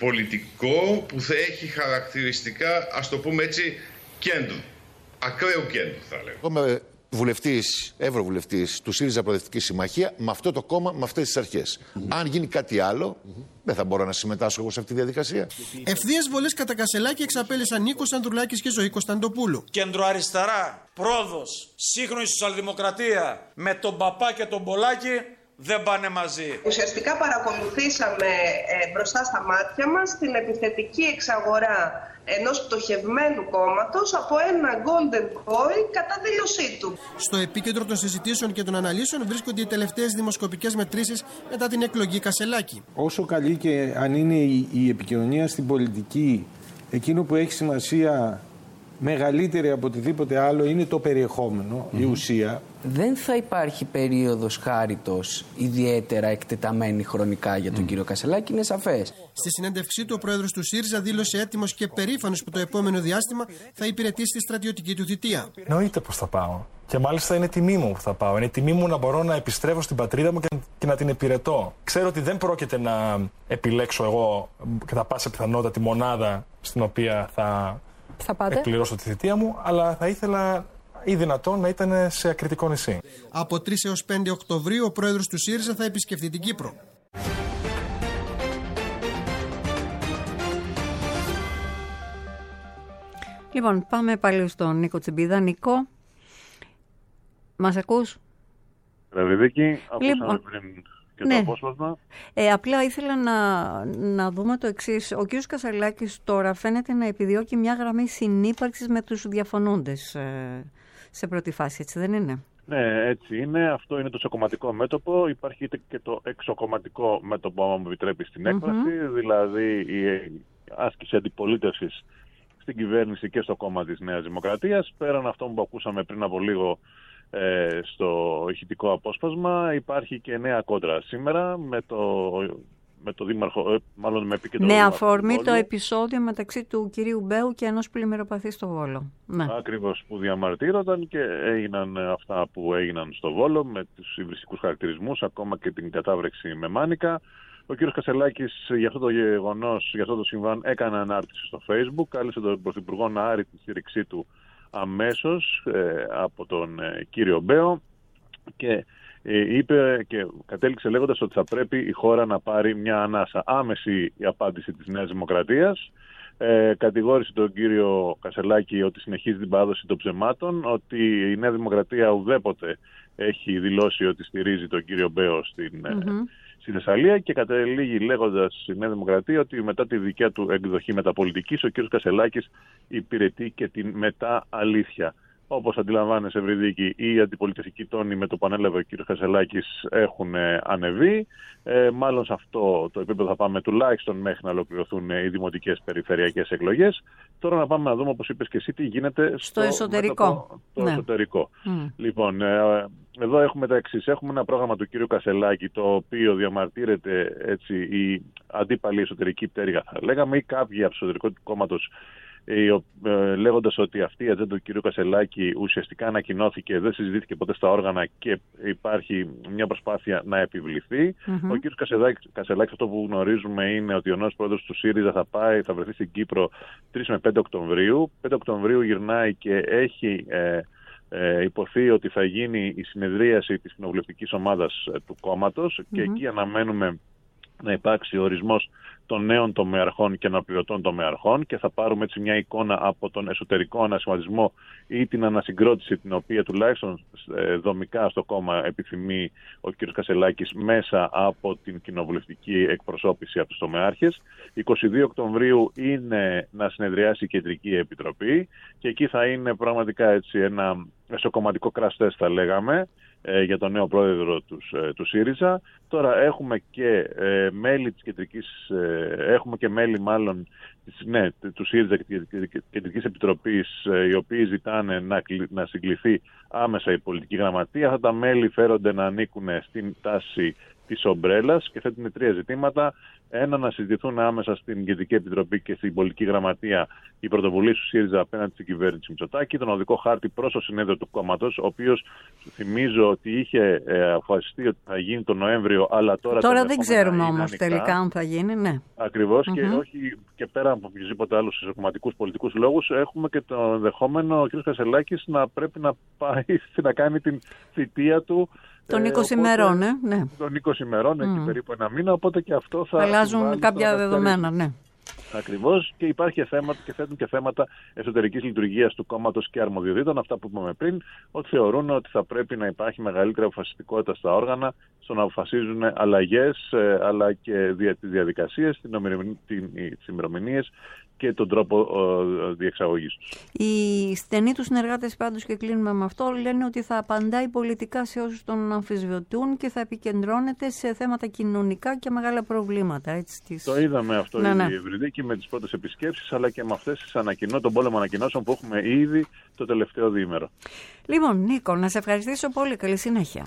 πολιτικό που θα έχει χαρακτηριστικά, ας το πούμε έτσι, κέντρου. Ακραίου κέντρου θα λέγω. Βουλευτής, ευρωβουλευτής του ΣΥΡΙΖΑ Προοδευτική Συμμαχία με αυτό το κόμμα, με αυτές τις αρχές. Mm-hmm. Αν γίνει κάτι άλλο, mm-hmm. δεν θα μπορώ να συμμετάσχω εγώ σε αυτή τη διαδικασία. Ευθείες βολές κατά Κασελάκη εξαπέλυσαν Νίκος Ανδρουλάκης και Ζωή Κωνσταντοπούλου. Κεντροαριστερά, πρόδος, σύγχρονη σοσιαλδημοκρατία με τον Παπά και τον Πολάκη δεν πάνε μαζί. Ουσιαστικά παρακολουθήσαμε ε, μπροστά στα μάτια μας την επιθετική εξαγορά ενός πτωχευμένου κόμματος από ένα golden boy κατά δήλωσή του. Στο επίκεντρο των συζητήσεων και των αναλύσεων βρίσκονται οι τελευταίες δημοσκοπικές μετρήσεις μετά την εκλογή Κασελάκη. Όσο καλή και αν είναι η, η επικοινωνία στην πολιτική, εκείνο που έχει σημασία μεγαλύτερη από οτιδήποτε άλλο είναι το περιεχόμενο, mm-hmm. η ουσία. Δεν θα υπάρχει περίοδος χάριτος ιδιαίτερα εκτεταμένη χρονικά για τον mm. κύριο Κασελάκη, είναι σαφές. Στη συνέντευξή του, ο πρόεδρος του ΣΥΡΙΖΑ δήλωσε έτοιμος και περήφανος που το επόμενο διάστημα θα υπηρετήσει τη στρατιωτική του θητεία. Εννοείται πως θα πάω. Και μάλιστα είναι τιμή μου που θα πάω. Είναι τιμή μου να μπορώ να επιστρέφω στην πατρίδα μου και, και να την υπηρετώ. Ξέρω ότι δεν πρόκειται να επιλέξω εγώ κατά πάσα πιθανότητα τη μονάδα στην οποία θα, θα εκπληρώσω τη θητεία μου, αλλά θα ήθελα ή δυνατόν να ήταν σε ακριτικό νησί. Από τρεις έως πέντε Οκτωβρίου ο πρόεδρος του ΣΥΡΙΖΑ θα επισκεφτεί την Κύπρο. Λοιπόν, πάμε πάλι στον Νίκο Τσιμπίδα. Νίκο, μας ακούς? Ραβιδίκη, ακούσαμε λοιπόν, πριν και ναι. το απόσπασμα. Ε, απλά ήθελα να, να δούμε το εξής. Ο κ. Κασελάκης τώρα φαίνεται να επιδιώκει μια γραμμή συνύπαρξης με τους διαφωνούντες ε, σε πρώτη φάση, έτσι δεν είναι? Ναι, έτσι είναι. Αυτό είναι το σοκομματικό μέτωπο. Υπάρχει και το εξοκομματικό μέτωπο, αν μου επιτρέπει στην έκφραση, mm-hmm. δηλαδή η άσκηση αντιπολίτευσης στην κυβέρνηση και στο κόμμα της Νέας Δημοκρατίας. Πέραν αυτών που ακούσαμε πριν από λίγο ε, στο ηχητικό απόσπασμα, υπάρχει και νέα κόντρα σήμερα με το, με το δήμαρχο, μάλλον με επίκεντρο. Με αφορμή το επεισόδιο μεταξύ του κυρίου Μπέου και ενός πλημμυροπαθή στο Βόλο. Ναι. Ακριβώς, που διαμαρτύρονταν και έγιναν αυτά που έγιναν στο Βόλο με τους υβριστικούς χαρακτηρισμούς, ακόμα και την κατάβρεξη με μάνικα. Ο κύριος Κασελάκης για αυτό το γεγονός, για αυτό το συμβάν, έκανε ανάρτηση στο Facebook, κάλεσε τον Πρωθυπουργό να άρει τη στήριξή του αμέσως ε, από τον ε, κύριο Μπέο και ε, είπε και κατέληξε λέγοντας ότι θα πρέπει η χώρα να πάρει μια ανάσα. Άμεση η απάντηση της Νέας Δημοκρατίας. Ε, κατηγόρησε τον κύριο Κασελάκη ότι συνεχίζει την παράδοση των ψεμάτων, ότι η Νέα Δημοκρατία ουδέποτε έχει δηλώσει ότι στηρίζει τον κύριο Μπέο στην... Mm-hmm. στη Θεσσαλία και καταλήγει λέγοντας η Νέα Δημοκρατία ότι μετά τη δικιά του εκδοχή μεταπολιτικής ο κ. Κασελάκης υπηρετεί και την μετα-αλήθεια. Όπως αντιλαμβάνεσαι, Ευρυδίκη, οι αντιπολιτευτικοί τόνοι με το που ανέλαβε ο κ. Κασελάκης έχουν ανεβεί. Ε, μάλλον σε αυτό το επίπεδο θα πάμε τουλάχιστον μέχρι να ολοκληρωθούν οι δημοτικές περιφερειακές εκλογές. Τώρα να πάμε να δούμε, όπως είπες και εσύ, τι γίνεται στο, στο εσωτερικό. Μέτωπο, το ναι. εσωτερικό. Mm. Λοιπόν, ε, εδώ έχουμε τα εξής. Έχουμε ένα πρόγραμμα του κ. Κασελάκη, το οποίο διαμαρτύρεται έτσι, η αντίπαλη εσωτερική πτέρυγα, θα λέγαμε, ή κάποιοι από το εσωτερικό του κόμματος, λέγοντας ότι αυτή η ατζέντα του κ. Κασελάκη ουσιαστικά ανακοινώθηκε, δεν συζητήθηκε ποτέ στα όργανα και υπάρχει μια προσπάθεια να επιβληθεί. Mm-hmm. Ο κ. Κασελάκης, αυτό που γνωρίζουμε είναι ότι ο νέος πρόεδρος του ΣΥΡΙΖΑ θα πάει, θα βρεθεί στην Κύπρο τρεις με πέντε Οκτωβρίου. πέντε Οκτωβρίου γυρνάει και έχει ε, ε, υποθεί ότι θα γίνει η συνεδρίαση της κοινοβουλευτικής ομάδας ε, του κόμματος mm-hmm. και εκεί αναμένουμε να υπάρξει ορισμός των νέων τομεαρχών και αναπληρωτών τομεαρχών και θα πάρουμε έτσι μια εικόνα από τον εσωτερικό ανασχηματισμό ή την ανασυγκρότηση την οποία τουλάχιστον δομικά στο κόμμα επιθυμεί ο κ. Κασελάκης μέσα από την κοινοβουλευτική εκπροσώπηση από τους τομεάρχες. είκοσι δύο Οκτωβρίου είναι να συνεδριάσει η Κεντρική Επιτροπή και εκεί θα είναι πραγματικά έτσι ένα μεσοκομματικό crash test θα λέγαμε για τον νέο πρόεδρο τους, του ΣΥΡΙΖΑ. Τώρα έχουμε και ε, μέλη της κεντρικής, ε, έχουμε και μέλη μάλλον της, ναι, του ΣΥΡΙΖΑ και της Κεντρικής Επιτροπής, ε, οι οποίοι ζητάνε να, να συγκληθεί άμεσα η πολιτική γραμματεία. Αυτά τα μέλη φέρονται να ανήκουν στην τάση της ομπρέλας και θέτουν τρία ζητήματα. Ένα, να συζητηθούν άμεσα στην Κεντρική Επιτροπή και στην Πολιτική Γραμματεία οι πρωτοβουλίες του ΣΥΡΙΖΑ απέναντι στην κυβέρνηση Μητσοτάκη, τον οδικό χάρτη προς το συνέδριο του κόμματος, ο οποίος θυμίζω ότι είχε ε, αποφασιστεί ότι θα γίνει τον Νοέμβριο, αλλά τώρα. Τώρα δεν ξέρουμε όμως τελικά αν θα γίνει, ναι. Ακριβώς, mm-hmm. και όχι και πέρα από οποιοδήποτε άλλους κομματικούς πολιτικούς λόγους, έχουμε και το ενδεχόμενο ο κ. Κασελάκης να πρέπει να πάει να κάνει την θητεία του. Των είκοσι ημερών, ε, ναι. Των είκοσι ημερών, mm. εκεί περίπου ένα μήνα, οπότε και αυτό θα... αλλάζουν κάποια δεδομένα, ναι. Ακριβώς, και υπάρχει θέματα και θέτουν και θέματα εσωτερικής λειτουργίας του κόμματος και αρμοδιοτήτων, αυτά που είπαμε πριν, ότι θεωρούν ότι θα πρέπει να υπάρχει μεγαλύτερη αποφασιστικότητα στα όργανα στο να αποφασίζουν αλλαγές αλλά και δια, τις διαδικασίες, τις ημερομηνίες και τον τρόπο ε, διεξαγωγής τους. Οι στενοί τους συνεργάτες πάντως, και κλείνουμε με αυτό, λένε ότι θα απαντάει πολιτικά σε όσους τον αμφισβητούν και θα επικεντρώνεται σε θέματα κοινωνικά και μεγάλα προβλήματα. Έτσι, τις... Το είδαμε αυτό ναι, ήδη, ναι. Ευρυδίκη, με τις πρώτες επισκέψεις, αλλά και με αυτές τις ανακοινώσεις, τον πόλεμο ανακοινώσεων που έχουμε ήδη το τελευταίο διήμερο. Λοιπόν, Νίκο, να σε ευχαριστήσω πολύ. Καλή συνέχεια.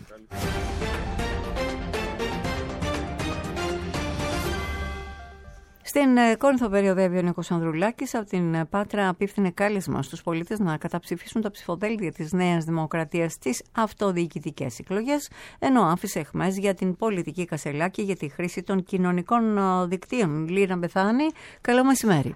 Στην Κόρινθο περιοδεύει ο Νίκος Ανδρουλάκης. Από την Πάτρα απίφθινε κάλεσμα στους πολίτες να καταψηφίσουν τα ψηφοδέλτια της Νέας Δημοκρατίας στις αυτοδιοικητικές εκλογές, ενώ άφησε αιχμές για την πολιτική Κασελάκη για τη χρήση των κοινωνικών δικτύων. Λίνα Μπεθάνη, καλό μεσημέρι.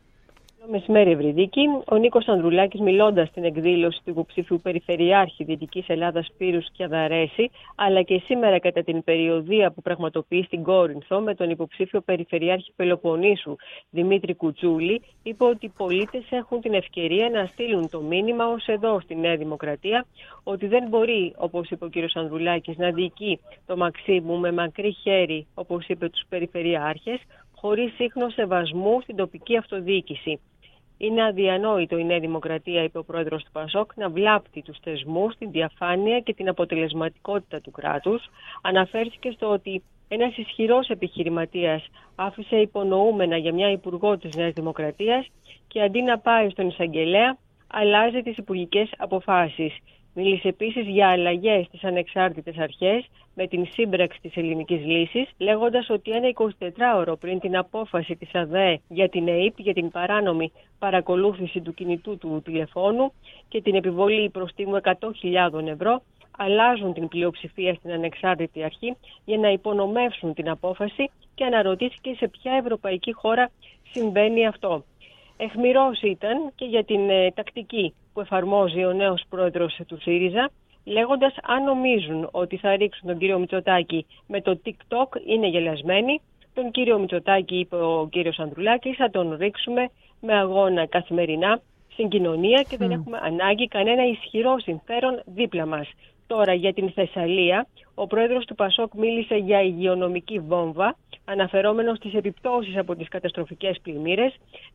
Καλό μεσημέρι, Ευρυδίκη. Ο Νίκος Ανδρουλάκης, μιλώντας στην εκδήλωση του υποψήφιου Περιφερειάρχη Δυτικής Ελλάδας Σπύρους Κιαδαρέση, αλλά και σήμερα κατά την περιοδεία που πραγματοποιεί στην Κόρινθο με τον υποψήφιο Περιφερειάρχη Πελοποννήσου Δημήτρη Κουτσούλη, είπε ότι οι πολίτες έχουν την ευκαιρία να στείλουν το μήνυμα ως εδώ στη Νέα Δημοκρατία, ότι δεν μπορεί, όπως είπε ο κ. Ανδρουλάκης, να διοικεί το Μαξίμου με μακρύ χέρι, όπως είπε, τους Περιφερειάρχες, χωρίς ίχνο σεβασμού στην τοπική αυτοδιοίκηση. Είναι αδιανόητο η Νέα Δημοκρατία, είπε ο πρόεδρος του ΠΑΣΟΚ, να βλάπτει τους θεσμούς, την διαφάνεια και την αποτελεσματικότητα του κράτους. Αναφέρθηκε στο ότι ένας ισχυρός επιχειρηματίας άφησε υπονοούμενα για μια υπουργό της Νέας Δημοκρατίας και αντί να πάει στον εισαγγελέα, αλλάζει τις υπουργικές αποφάσεις. Μίλησε επίσης για αλλαγές στις ανεξάρτητες αρχές με την σύμπραξη της Ελληνικής Λύσης, λέγοντας ότι ένα εικοσιτετράωρο πριν την απόφαση της ΑΔΕ για την ΕΥΠ για την παράνομη παρακολούθηση του κινητού του τηλεφώνου και την επιβολή προστίμου εκατό χιλιάδες ευρώ, αλλάζουν την πλειοψηφία στην ανεξάρτητη αρχή για να υπονομεύσουν την απόφαση και αναρωτήθηκε σε ποια ευρωπαϊκή χώρα συμβαίνει αυτό. Αιχμηρός ήταν και για την ε, τακτική που εφαρμόζει ο νέος πρόεδρος του ΣΥΡΙΖΑ, λέγοντας αν νομίζουν ότι θα ρίξουν τον κύριο Μητσοτάκη με το TikTok είναι γελασμένοι. Τον κύριο Μητσοτάκη, είπε ο κύριος Ανδρουλάκης, θα τον ρίξουμε με αγώνα καθημερινά στην κοινωνία και mm. δεν έχουμε ανάγκη κανένα ισχυρό συμφέρον δίπλα μας. Τώρα για την Θεσσαλία, ο πρόεδρος του ΠΑΣΟΚ μίλησε για υγειονομική βόμβα, αναφερόμενος στις επιπτώσεις από τις καταστροφικές πλημμύρες,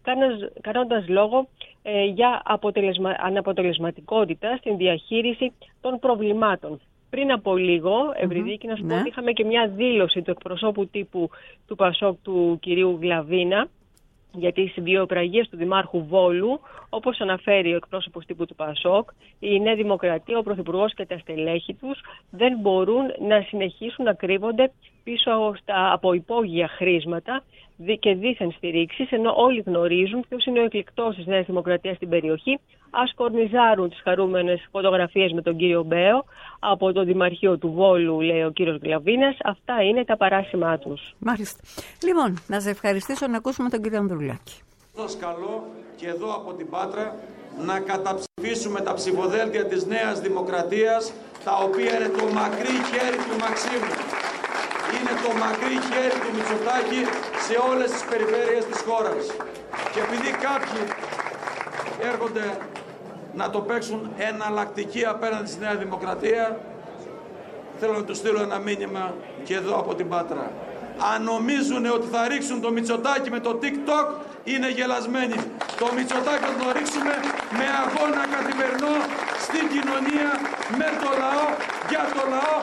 κάνοντας λόγο ε, για αποτελεσμα... αναποτελεσματικότητα στην διαχείριση των προβλημάτων. Πριν από λίγο, Ευρυδίκη, mm-hmm. να σου πω ότι είχαμε και μια δήλωση του εκπροσώπου τύπου του ΠΑΣΟΚ, του κυρίου Γλαβίνα, για τις βιοπραγίες του Δημάρχου Βόλου, όπως αναφέρει ο εκπρόσωπος τύπου του ΠΑΣΟΚ, η Νέα Δημοκρατία, ο Πρωθυπουργός και τα στελέχη τους δεν μπορούν να συνεχίσουν να κρύβονται πίσω στα, από υπόγεια χρήσματα και δίθεν στηρίξεις, ενώ όλοι γνωρίζουν ποιος είναι ο εκλεκτός της Νέας Δημοκρατίας στην περιοχή. Ας κορνιζάρουν τις χαρούμενες φωτογραφίες με τον κύριο Μπέο από το Δημαρχείο του Βόλου, λέει ο κύριος Γλαβίνας. Αυτά είναι τα παράσημά τους. Μάλιστα. Λοιπόν, να σε ευχαριστήσω, να ακούσουμε τον κύριο Ανδρουλάκη. Σας καλώ και εδώ από την Πάτρα να καταψηφίσουμε τα ψηφοδέλτια της Νέας Δημοκρατίας, τα οποία είναι το μακρύ χέρι του Μαξίμου. είναι το μακρύ χέρι του Μητσοτάκη σε όλες τις περιφέρειες της χώρας. Και επειδή κάποιοι έρχονται να το παίξουν εναλλακτική απέναντι στη Νέα Δημοκρατία, θέλω να τους στείλω ένα μήνυμα και εδώ από την Πάτρα. Αν νομίζουν ότι θα ρίξουν το Μητσοτάκη με το TikTok, είναι γελασμένοι. Το Μητσοτάκη θα το ρίξουμε με αγώνα καθημερινό στην κοινωνία, με το λαό, για το λαό.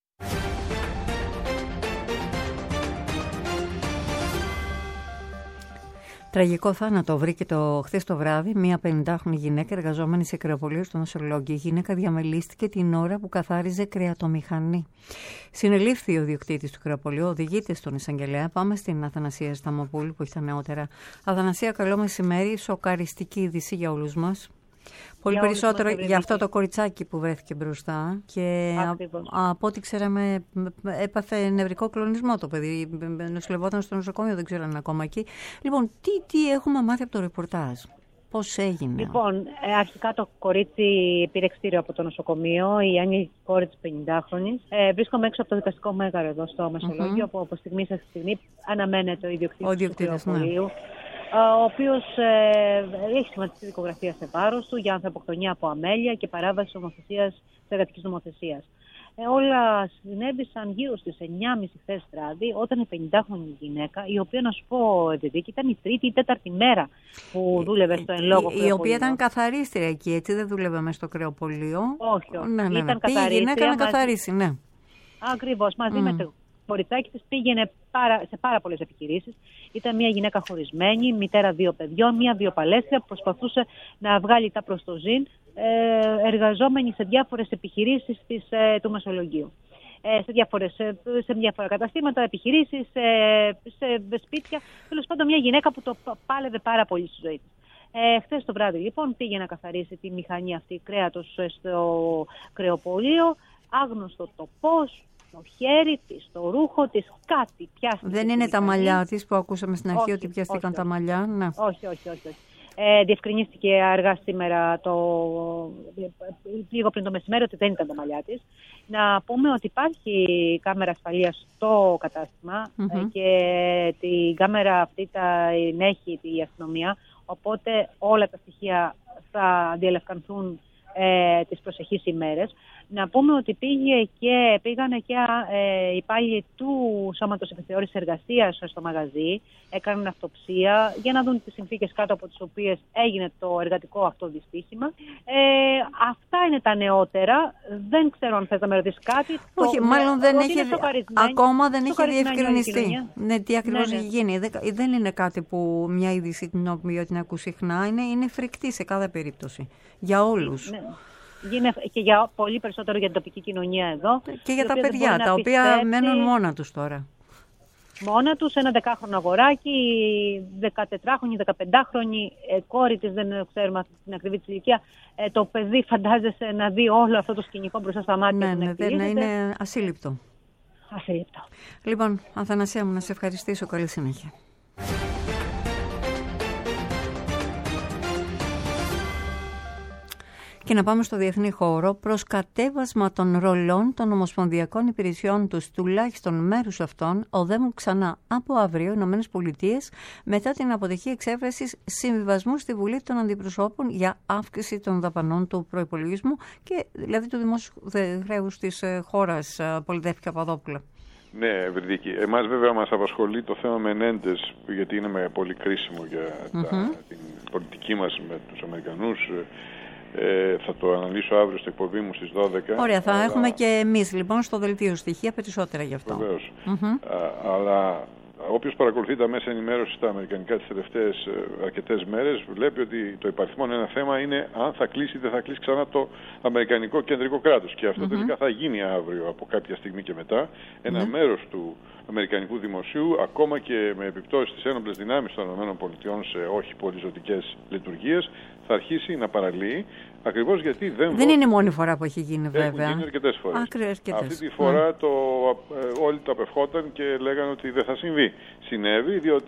Τραγικό θάνατο βρήκε το χθες το βράδυ μια πενηντάχρονη γυναίκα εργαζόμενη σε κρεοπωλείο στο νοσολόγιο. Η γυναίκα διαμελίστηκε την ώρα που καθάριζε κρεατομηχανή. Συνελήφθη ο διοκτήτης του κρεοπωλείου, οδηγείται στον εισαγγελέα. Πάμε στην Αθανασία Σταμοπούλου που έχει τα νεότερα. Αθανασία, καλό μεσημέρι. Σοκαριστική είδηση για όλους μας. Πολύ για περισσότερο για αυτό το κοριτσάκι που βρέθηκε μπροστά και Ακριβώς. από ό,τι ξέραμε έπαθε νευρικό κλονισμό το παιδί, νοσηλευόταν στο νοσοκομείο, δεν ξέρω αν είναι ακόμα εκεί. Λοιπόν, τι, τι έχουμε μάθει από το ρεπορτάζ, πώς έγινε? Λοιπόν, αρχικά το κορίτσι πήρε εξτήριο από το νοσοκομείο, η Άννη κόρη της πενηντάχρονης. Ε, βρίσκομαι έξω από το δικαστικό μέγαρο εδώ στο Μεσολόγιο, mm-hmm. που από στιγμή σε στιγμή αναμένεται ο ιδιοκτήτης του κρεοπωλείου. Ο οποίος ε, έχει σχηματιστεί δικογραφία σε βάρος του για ανθρωποκτονία από αμέλεια και παράβαση νομοθεσίας, της εργατικής νομοθεσίας. Ε, όλα συνέβησαν γύρω στις εννιά και μισή χθες βράδυ, όταν η πενηντάχρονη γυναίκα, η οποία να σου πω, Ευδική, ήταν η τρίτη ή τέταρτη μέρα που δούλευε στο εν λόγω κρεοπωλείο. Η οποία ήταν καθαρίστρια εκεί, έτσι, δεν δούλευε μέσα στο κρεοπωλείο. Όχι, όχι. Ναι, ναι, ναι. Ήταν καθαρίστρια. Η γυναίκα να καθαρίσει, ναι. Ακριβώς, μαζί mm. με το κοριτσάκι της πήγαινε πάρα, σε πάρα πολλές επιχειρήσεις. Ήταν μια γυναίκα χωρισμένη, μητέρα δύο παιδιών, μια βιοπαλέστρια που προσπαθούσε να βγάλει τα προς το ζήν, ε, εργαζόμενη σε διάφορες επιχειρήσεις της, ε, του Μεσολογγίου. Ε, σε, διάφορες, σε, σε διάφορα καταστήματα, επιχειρήσεις, σε, σε σπίτια. Τέλος πάντων, μια γυναίκα που το πάλευε πάρα πολύ στη ζωή της. Ε, χθες το βράδυ, λοιπόν, πήγε να καθαρίσει τη μηχανή αυτή κρέατος στο κρεοπωλείο. Άγνωστο το πώς. Το χέρι της, το ρούχο της, κάτι πιάστηκε. Δεν είναι τα μαλλιά της που ακούσαμε στην αρχή, όχι, ότι πιάστηκαν όχι, τα μαλλιά. Ναι. Όχι, όχι, όχι. όχι. Ε, διευκρινίστηκε αργά σήμερα, το... λίγο πριν το μεσημέρι, ότι δεν ήταν τα μαλλιά της. Να πούμε ότι υπάρχει κάμερα ασφαλείας στο κατάστημα mm-hmm. και την κάμερα αυτή τα έχει η αστυνομία, οπότε όλα τα στοιχεία θα διαλευκανθούν ε, τις προσεχείς ημέρες. Να πούμε ότι πήγε και, πήγανε και ε, υπάλληλοι του Σώματος Επιθεώρησης Εργασίας στο μαγαζί, έκαναν αυτοψία για να δουν τις συνθήκες κάτω από τις οποίες έγινε το εργατικό αυτό δυστύχημα. Ε, αυτά είναι τα νεότερα. Δεν ξέρω αν θες να με ρωτήσεις κάτι. Όχι, το, μάλλον δεν έχει, ακόμα δεν έχει διευκρινιστεί. Ναι, τι ακριβώς ναι, ναι. έχει γίνει. Δεν είναι κάτι που μια είδηση την οποία την ακούς συχνά. Είναι, είναι φρικτή σε κάθε περίπτωση. Για όλους. Ναι. Και για πολύ περισσότερο για την τοπική κοινωνία εδώ. Και για τα παιδιά, τα οποία πιστέψει... μένουν μόνα τους τώρα. Μόνα τους, ένα δεκάχρονο αγοράκι, δεκατετράχρονη, δεκαπεντάχρονη ε, κόρη της, δεν ξέρουμε αυτή την ακριβή της ηλικία. Ε, το παιδί φαντάζεσαι να δει όλο αυτό το σκηνικό μπροστά στα μάτια. Ναι, ναι, ναι, είναι ασύλληπτο. Ασύλληπτο. Λοιπόν, Αθανασία μου, να σε ευχαριστήσω. Καλή συνέχεια. Και να πάμε στο διεθνή χώρο. Προς κατέβασμα των ρολών των ομοσπονδιακών υπηρεσιών τους, τουλάχιστον μέρους αυτών, οδεύουν ξανά από αύριο οι ΗΠΑ μετά την αποτυχία εξέφρασης συμβιβασμού στη Βουλή των Αντιπροσώπων για αύξηση των δαπανών του προϋπολογισμού και δηλαδή του δημόσιου χρέους της χώρας. Πολυδεύκη Παπαδόπουλα. Ναι, Ευρυδίκη. Εμάς βέβαια μας απασχολεί το θέμα Μενέντες, γιατί είναι πολύ κρίσιμο για mm-hmm. τα, την πολιτική μας με τους Αμερικανούς. Ε, θα το αναλύσω αύριο στην εκπομπή μου στις δώδεκα. Ωραία, θα αλλά... έχουμε και εμείς λοιπόν στο δελτίο στοιχεία περισσότερα γι' αυτό. Βεβαίως. Mm-hmm. Α, αλλά όποιος παρακολουθεί τα μέσα ενημέρωσης στα αμερικανικά τις τελευταίες αρκετές μέρες βλέπει ότι το υπαριθμόν ένα θέμα είναι αν θα κλείσει ή δεν θα κλείσει ξανά το αμερικανικό κεντρικό κράτος. Και αυτό mm-hmm. τελικά θα γίνει αύριο από κάποια στιγμή και μετά. Ένα mm-hmm. μέρος του αμερικανικού δημοσίου, ακόμα και με επιπτώσεις στις ένοπλες δυνάμεις των ΗΠΑ σε όχι πολύ ζωτικές λειτουργίες, θα αρχίσει να παραλύει, ακριβώς γιατί δεν... Δεν είναι η μόνη φορά που έχει γίνει βέβαια. Έχουν γίνει αρκετές φορές. Άκρες, Αυτή τη φορά mm. το, ε, όλοι το απευχόταν και λέγανε ότι δεν θα συμβεί. Συνέβη, διότι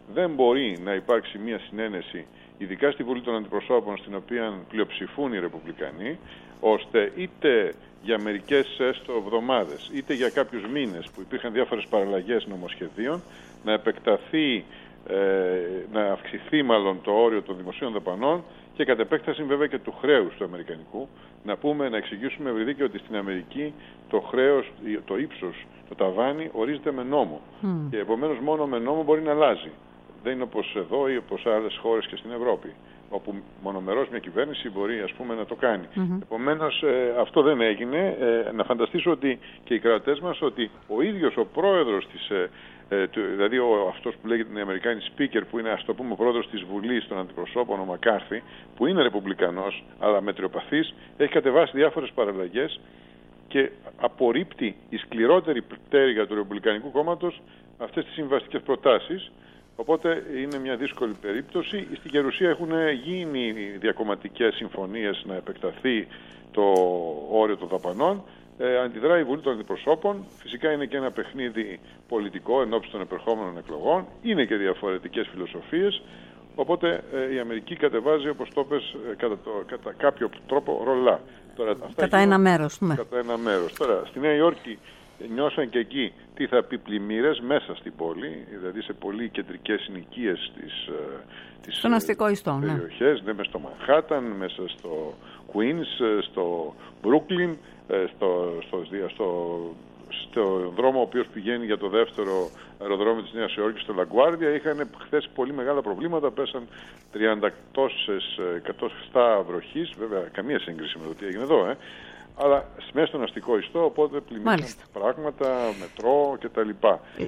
δεν μπορεί να υπάρξει μια συνένεση, ειδικά στη Βουλή των Αντιπροσώπων, στην οποία πλειοψηφούν οι Ρεπουμπλικανοί, ώστε είτε για μερικές έστω εβδομάδες, είτε για κάποιους μήνες που υπήρχαν διάφορες παραλλαγές νομοσχεδίων, να επεκταθεί, ε, να αυξηθεί μάλλον το όριο των δημοσίων δαπανών και κατ' επέκταση βέβαια και του χρέους του αμερικανικού. Να πούμε, να εξηγήσουμε ευρυδίκη ότι στην Αμερική το χρέος, το ύψος, το ταβάνι ορίζεται με νόμο. Mm. Και επομένως μόνο με νόμο μπορεί να αλλάζει. Δεν είναι όπως εδώ ή όπως σε άλλες χώρες και στην Ευρώπη, όπου μονομερώς μια κυβέρνηση μπορεί, ας πούμε, να το κάνει. Mm-hmm. Επομένως ε, αυτό δεν έγινε. Ε, να φανταστήσω ότι και οι κρατές μας, ότι ο ίδιος ο πρόεδρος της, ε, ε, του, δηλαδή ο, αυτός που λέγεται την Αμερικάνη Speaker, που είναι, ας το πούμε, ο πρόεδρος της Βουλής των Αντιπροσώπων, ο Μακάρθι, που είναι ρεπουμπλικανός αλλά μετριοπαθής, έχει κατεβάσει διάφορες παραλλαγές και απορρίπτει η σκληρότερη πτέρυγα του Ρεπουμπλικανικού κόμματος αυτές τις συμβαστικές προτάσεις. Οπότε είναι μια δύσκολη περίπτωση. Στην Γερουσία έχουν γίνει διακομματικές συμφωνίες να επεκταθεί το όριο των δαπανών. Ε, αντιδράει η Βουλή των Αντιπροσώπων. Φυσικά είναι και ένα παιχνίδι πολιτικό ενώπιση των επερχόμενων εκλογών. Είναι και διαφορετικές φιλοσοφίες. Οπότε ε, η Αμερική κατεβάζει, όπως το πες, ε, κατά, το, κατά κάποιο τρόπο ρολά. Τώρα, αυτά κατά ένα μέρος. Ναι. Κατά ένα μέρος. Τώρα, στη Νέα Υόρκη νιώσαν και εκεί τι θα πει πλημμύρες μέσα στην πόλη, δηλαδή σε πολύ κεντρικές συνοικίες της, της στον αστικό ιστό, περιοχές, ναι. Ναι, μέσα στο Μανχάταν, μέσα στο Queens, στο Brooklyn, στο, στο, στο, στο δρόμο ο οποίος πηγαίνει για το δεύτερο αεροδρόμιο της Νέας Υόρκης, στο Λαγκουάρδια. Είχαν χθες πολύ μεγάλα προβλήματα, πέσαν τριάντα τόσες εκατοστά βροχής, βέβαια καμία σύγκριση με το τι έγινε εδώ, ε. Αλλά μέσα στον αστικό ιστό, οπότε πλημμύρισαν πράγματα, μετρό κτλ. Ε,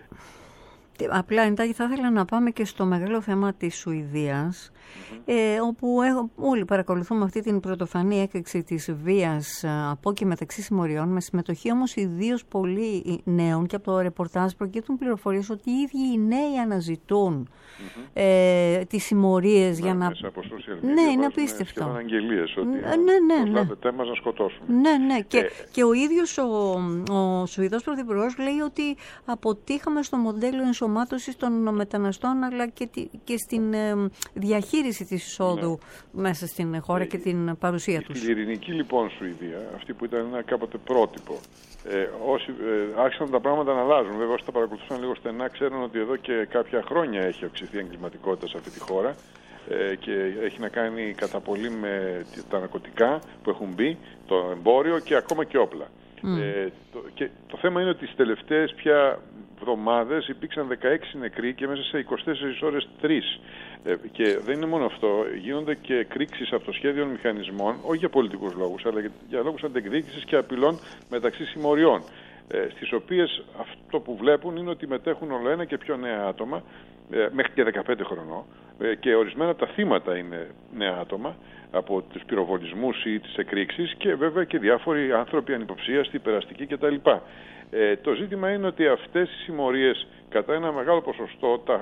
απλά εντάχει θα ήθελα να πάμε και στο μεγάλο θέμα της Σουηδίας, mm-hmm. ε, όπου έχω, όλοι παρακολουθούμε αυτή την πρωτοφανή έκρηξη της βίας από και μεταξύ συμμοριών, με συμμετοχή όμως ιδίως πολύ νέων, και από το ρεπορτάζ προκύπτουν πληροφορίες ότι οι ίδιοι οι νέοι αναζητούν mm-hmm. ε, τις συμμορίες, ναι, για να... Μέσα από social media, ναι, είναι απίστευτο. Είναι αγγελίες ότι ναι, ναι, ναι, ναι. μας να σκοτώσουμε. Ναι, ναι. Και, ε... και ο ίδιος ο, ο Σουηδός Πρωθυπουργός λέει ότι αποτύχαμε στο μοντέλο ενσωμάτωσης των μεταναστών, αλλά και, και στην ε, διαχείριση της εισόδου, ναι, μέσα στην χώρα, ε, και την παρουσία η τους. Η ειρηνική λοιπόν Σουηδία, αυτή που ήταν ένα κάποτε πρότυπο, ε, όσοι ε, άρχισαν τα πράγματα να αλλάζουν. Βέβαια, όσοι τα παρακολουθούσαν λίγο στενά, ξέρουν ότι εδώ και κάποια χρόνια έχει αυξηθεί η εγκληματικότητα σε αυτή τη χώρα ε, και έχει να κάνει κατά πολύ με τα ναρκωτικά που έχουν μπει, το εμπόριο και ακόμα και όπλα. Mm. Ε, το, και το θέμα είναι ότι τις τελευταίες πια εβδομάδες υπήρξαν δεκαέξι νεκροί και μέσα σε είκοσι τέσσερις ώρες τρεις. Ε, και δεν είναι μόνο αυτό, γίνονται και εκρήξεις αυτοσχέδιων μηχανισμών, όχι για πολιτικούς λόγους, αλλά για, για λόγους αντεκδίκησης και απειλών μεταξύ συμμοριών, ε, στις οποίες αυτό που βλέπουν είναι ότι μετέχουν όλο ένα και πιο νέα άτομα, ε, μέχρι και δεκαπέντε χρονών, ε, και ορισμένα τα θύματα είναι νέα άτομα από τους πυροβολισμούς ή τις εκρήξεις, και βέβαια και διάφοροι άνθρωποι ανυποψίαστοι, περαστικοί κτλ. Ε, το ζήτημα είναι ότι αυτές οι συμμορίες κατά ένα μεγάλο ποσοστό, τα,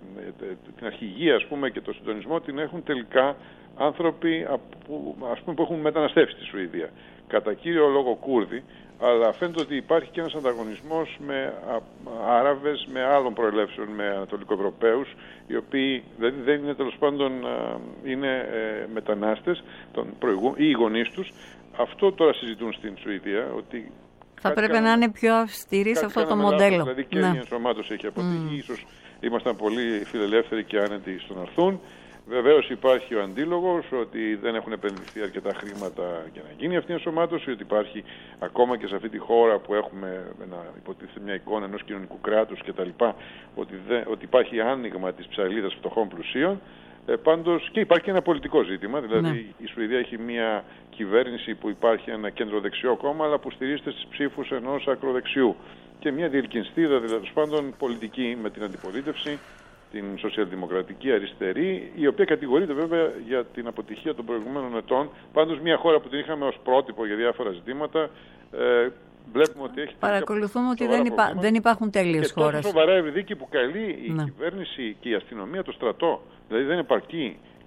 την αρχηγία, ας πούμε, και το συντονισμό την έχουν τελικά άνθρωποι που, ας πούμε, που έχουν μεταναστεύσει στη Σουηδία. Κατά κύριο λόγο Κούρδοι, αλλά φαίνεται ότι υπάρχει και ένας ανταγωνισμός με Άραβες, με άλλων προελεύσεων, με Ανατολικοευρωπαίους, οι οποίοι δηλαδή δεν είναι, τέλος πάντων, είναι ε, μετανάστες τον προηγού, ή οι γονείς τους. Αυτό τώρα συζητούν στην Σουηδία, ότι θα πρέπει κάνα, να είναι πιο αυστηρή σε αυτό το μοντέλο. Λάθος, δηλαδή και ναι. η ενσωμάτωση έχει αποτύχει. Mm. Ίσως ήμασταν πολύ φιλελεύθεροι και άνετοι στο να έρθουν. Βεβαίως υπάρχει ο αντίλογος ότι δεν έχουν επενδυθεί αρκετά χρήματα για να γίνει αυτή η ενσωμάτωση, ότι υπάρχει ακόμα και σε αυτή τη χώρα που έχουμε να υποτίθεται μια εικόνα ενός κοινωνικού κράτους κτλ. Ότι, ότι υπάρχει άνοιγμα της ψαλίδας φτωχών πλουσίων. Ε, πάντως, και υπάρχει και ένα πολιτικό ζήτημα, δηλαδή ναι. η Σουηδία έχει μια κυβέρνηση που υπάρχει ένα κεντροδεξιό κόμμα, αλλά που στηρίζεται στις ψήφους ενός ακροδεξιού, και μια διελκυνστίδα, δηλαδή πάντων πολιτική, με την αντιπολίτευση, την σοσιαλδημοκρατική αριστερή, η οποία κατηγορείται βέβαια για την αποτυχία των προηγουμένων ετών. Πάντως μια χώρα που την είχαμε ως πρότυπο για διάφορα ζητήματα, ε, βλέπουμε ότι έχει... Παρακολουθούμε ότι δεν, υπά... δεν υπάρχουν τέλειες χώρες. Και τόσο σοβαρά Ευρυδίκη που καλεί η ναι. κυβέρνηση και η αστυνομία το στρατό. Δηλαδή δεν επαρκεί.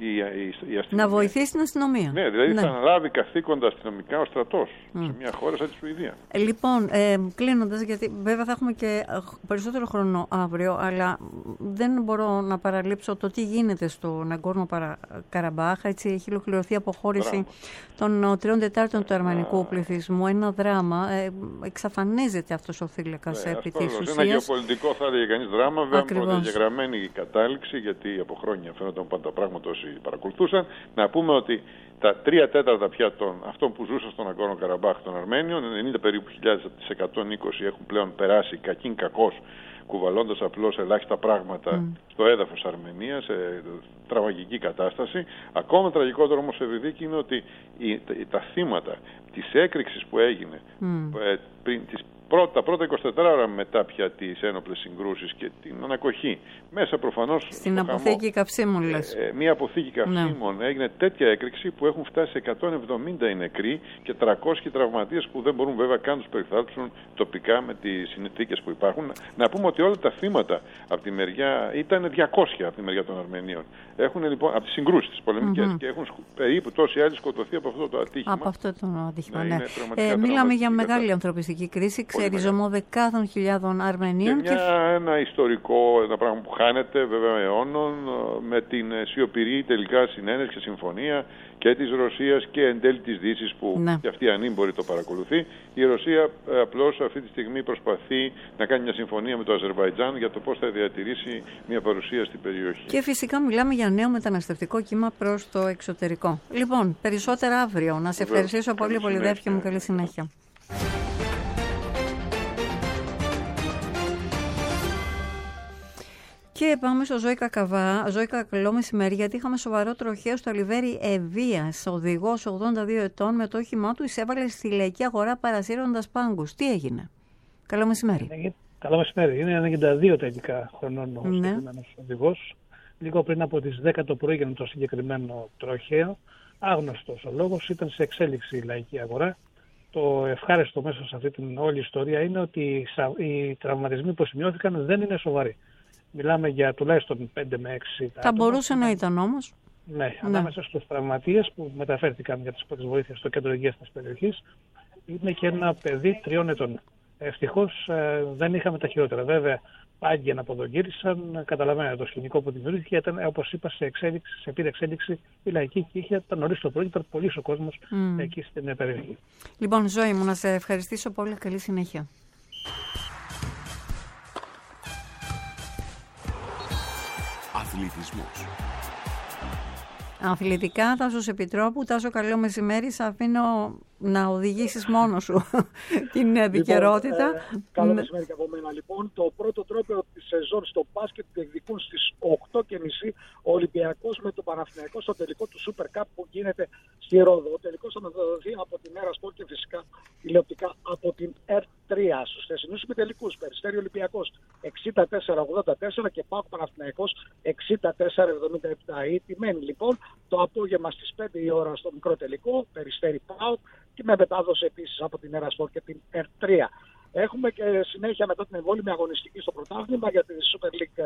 η, η, η αστυνομία. Να βοηθήσει την αστυνομία. Ναι, δηλαδή ναι. θα αναλάβει καθήκοντα αστυνομικά ο στρατός mm. σε μια χώρα σαν τη Σουηδία. Λοιπόν, ε, κλείνοντας, γιατί βέβαια θα έχουμε και περισσότερο χρόνο αύριο, αλλά δεν μπορώ να παραλείψω το τι γίνεται στο Ναγκόρνο Καραμπάχ. Έτσι, έχει ολοκληρωθεί η αποχώρηση δράμα. των τριών τετάρτων του αρμενικού πληθυσμού. Ένα δράμα. Ε, εξαφανίζεται αυτός ο θύλακας ναι, επί της ουσίας. Ένα γεωπολιτικό, θα έλεγε κανείς, δράμα, βέβαια με προδιαγραμμένη κατάληξη, γιατί από χρόνια φαίνονταν πάντα πράγματα όσοι παρακολουθούσαν. Να πούμε ότι τα τρία τέταρτα πια των αυτών που ζούσαν στον Ναγκόρνο Καραμπάχ των Αρμένιων, ενενήντα περίπου χιλιάδες από τις εκατόν είκοσι έχουν πλέον περάσει κακήν κακώς, κουβαλώντας απλώς ελάχιστα πράγματα mm. στο έδαφος Αρμενίας, σε τραγική κατάσταση. Ακόμα τραγικότερο όμως, Ευρυδίκη, είναι ότι οι, τα θύματα της έκρηξης που έγινε mm. ε, πριν τις Πρώτα, πρώτα είκοσι τέσσερις ώρα μετά πια τις ένοπλες συγκρούσεις και την ανακοχή. Μέσα προφανώς στην αποθήκη καυσίμων, λες. Ε, μία αποθήκη καυσίμων ναι. έγινε τέτοια έκρηξη που έχουν φτάσει σε εκατόν εβδομήντα οι νεκροί και τριακόσιοι τραυματίες που δεν μπορούν βέβαια καν τους περιθάλψουν τοπικά με τις συνθήκες που υπάρχουν. Να πούμε ότι όλα τα θύματα από τη μεριά ήταν διακόσια από τη μεριά των Αρμενίων. Έχουν λοιπόν από τις συγκρούσεις τις πολεμικές mm-hmm. και έχουν περίπου τόσοι άλλοι σκοτωθεί από αυτό το ατύχημα. Από αυτό το ατύχημα, ναι. ναι. Ε, μιλάμε για μεγάλη ανθρωπιστική κρίση. Ξεριζωμό δεκάδων χιλιάδων Αρμενίων. Και, μια, και ένα ιστορικό, ένα πράγμα που χάνεται βέβαια αιώνων, με την σιωπηρή τελικά συνένεση και συμφωνία και της Ρωσίας και εν τέλει της Δύσης που ναι. και αυτή ανήμπορη το παρακολουθεί. Η Ρωσία απλώς αυτή τη στιγμή προσπαθεί να κάνει μια συμφωνία με το Αζερβαϊτζάν για το πώς θα διατηρήσει μια παρουσία στην περιοχή. Και φυσικά μιλάμε για νέο μεταναστευτικό κύμα προς το εξωτερικό. Λοιπόν, περισσότερα αύριο. Να σε ευχαριστήσω πολύ πολύ, Δεύκη μου. Καλή συνέχεια. Και πάμε στο Ζόη Κακαβά. Ζόη, καλό μεσημέρι, γιατί είχαμε σοβαρό τροχαίο στο Αλιβέρι Ευβίας. Οδηγός ογδόντα δύο ετών με το όχημά του εισέβαλε στη λαϊκή αγορά παρασύροντας πάγκους. Τι έγινε? Καλό μεσημέρι. Καλό μεσημέρι. Είναι ενενήντα δύο τελικά χρονών ο ναι. συγκεκριμένος οδηγός. Λίγο πριν από τις δέκα το πρωί έγινε το συγκεκριμένο τροχαίο. Άγνωστος ο λόγος, ήταν σε εξέλιξη η λαϊκή αγορά. Το ευχάριστο μέσα σε αυτή την όλη ιστορία είναι ότι οι τραυματισμοί που σημειώθηκαν δεν είναι σοβαροί. Μιλάμε για τουλάχιστον πέντε με έξι. Θα μπορούσε να ήταν όμως. Ναι, ναι. Ανάμεσα στους τραυματίες που μεταφέρθηκαν για τις πρώτες βοήθειες στο κέντρο υγείας της περιοχής είναι και ένα παιδί τριών ετών. Ευτυχώς ε, δεν είχαμε τα χειρότερα. Βέβαια, πάγκοι αναποδογύρισαν. Καταλαβαίνετε το σκηνικό που δημιουργήθηκε. Ήταν, όπως είπα, σε εξέλιξη, σε πήρε εξέλιξη η λαϊκή και είχε ήταν νωρίς το πρωί. Ήταν πολύς ο κόσμος mm. εκεί στην περιοχή. Λοιπόν, Ζόη μου, να σε ευχαριστήσω πολύ. Καλή συνέχεια. Αθλητισμός. Αθλητικά, Τάσος Επιτρόπου. Τάσο, καλό μεσημέρι. Σε αφήνω να οδηγήσεις μόνος σου την επικαιρότητα. Λοιπόν, ε, καλό μεσημέρι και από μένα. Λοιπόν, το πρώτο τρόπαιο της σεζόν στο μπάσκετ διεκδικούν στις οκτώ και μισή ο Ολυμπιακός με το Παναθηναϊκό στο τελικό του Super Cup που γίνεται στη Ρόδο. Ο τελικός θα μεταδοθεί από την Έρα Σπορτ και φυσικά τηλεοπτικά από την Ερ τρία. Στους θεσινούς ημιτελικούς, Περιστέρι Ολυμπιακός εξήντα τέσσερα ογδόντα τέσσερα και ΠΑΟΚ Παναθηναϊκός εξήντα τέσσερα εβδομήντα επτά. Η τιμένη λοιπόν το απόγευμα στις πέντε η ώρα στο μικρό τελικό, Περιστέρι ΠΑΟΚ, και με μετάδοση επίσης από την Έρα Σπορτ και την Ερ τρία. Έχουμε και συνέχεια μετά την εμβόλυμη αγωνιστική στο πρωτάθλημα για τη Super League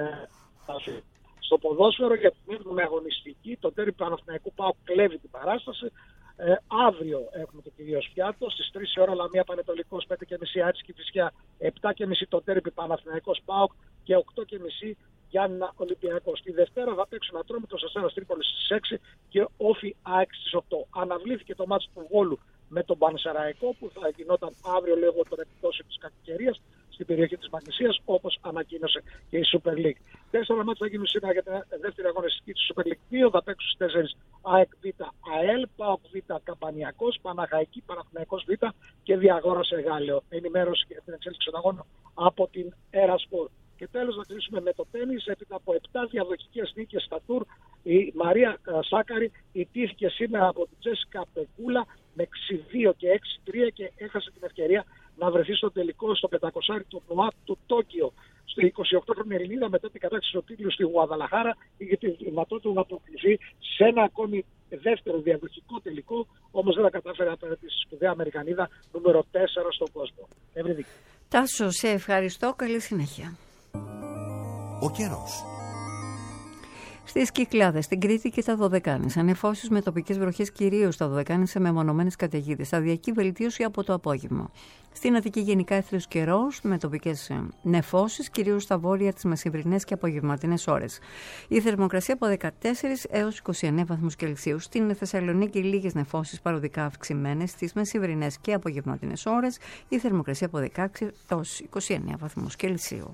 στο ποδόσφαιρο, για την έβδομη αγωνιστική. Το τέρι Παναθηναϊκού ΠΑΟΚ κλέβει την παράσταση. Ε, αύριο έχουμε το κυρίως πιάτο. Στις τρεις η ώρα Λαμία Πανετολικός, πέντε και μισή Άτσικη Φυσιά, επτά και μισή το τέρι Παναθηναϊκός ΠΑΟΚ και οκτώ και μισή Γιάννηνα Ολυμπιακός. Τη Δευτέρα θα παίξουν Ατρόμητος Αστέρας Τρίπολης στις έξι και Όφι ΑΕΚ στις οκτώ. Αναβλήθηκε το μάτσο του Βόλου με τον Πανσεραϊκό που θα γινόταν αύριο λόγω των επιπτώσεων της κακοκαιρίας στην περιοχή της Μαγνησίας, όπως ανακοίνωσε και η Super League. Τέσσερα μάτια θα γίνουν σήμερα για τη δεύτερη αγωνιστική της Super League δύο. Θα παίξουν στις τέσσερις ΑΕΚ Β ΑΕΛ, ΠΑΟΚ Β Καμπανιακός, Παναχαϊκή, Παναθηναϊκός Β και Διαγόρας Εγάλεο. Ενημέρωση για την εξέλιξη των αγώνων από την Έρα Σπορτ. Και τέλος να κλείσουμε με το τένις. Έπειτα από επτά διαδοχικές νίκες στα τουρ, η Μαρία Σάκαρη ιτήθηκε σήμερα από την Τζέσικα Πεκούλα με έξι δύο και έξι τρία και έχασε την ευκαιρία να βρεθεί στο τελικό στο πεντακόσια του ΝΟΑ του Τόκιο. Στο εικοσιοκτώ Ελληνίδα μετά την κατάκτηση του τίτλου στη Γουαδαλαχάρα είχε τη δυνατότητα να αποκλειθεί σε ένα ακόμη δεύτερο διαδοχικό τελικό, όμως δεν τα κατάφερε απέναντι στη σπουδαία Αμερικανίδα νούμερο τέσσερα στον κόσμο. Ευρυδίκη. Τάσο, σε ευχαριστώ. Καλή συνέχεια. Ο καιρός. Στις Κυκλάδες, στην Κρήτη και στα Δωδεκάνησα, νεφώσεις με τοπικές βροχές κυρίως στα Δωδεκάνησα με μονομένες καταιγίδες. Σταδιακή βελτίωση από το απόγευμα. Στην Αττική γενικά έθριος καιρός με τοπικές νεφώσεις, κυρίως στα βόρεια τις μεσημβρινές και απογευματινές ώρες. Η θερμοκρασία από δεκατέσσερα έως είκοσι εννέα βαθμούς Κελσίου. Στην Θεσσαλονίκη λίγες νεφώσεις παροδικά αυξημένες στις μεσημβρινές και απογευματινές ώρες. Η θερμοκρασία από δεκαέξι έως είκοσι εννέα βαθμούς Κελσίου.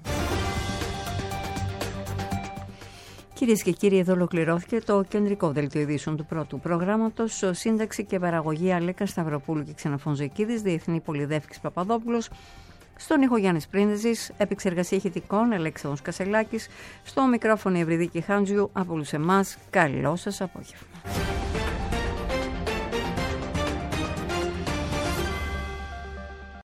Κυρίες και κύριοι, εδώ ολοκληρώθηκε το κεντρικό δελτίο ειδήσεων του πρώτου προγράμματος. Σύνταξη και παραγωγή Αλέκα Σταυροπούλου και Ξενοφών Ζεκίδης, διεθνή Πολυδεύκης Παπαδόπουλος. Στον ήχο Γιάννης Πρίντεζης, επεξεργασία ηχητικών Αλέξανδρος Κασελάκης. Στο μικρόφωνο Ευρυδίκη Χάντζιου, από όλους εμάς, καλό σας απόγευμα.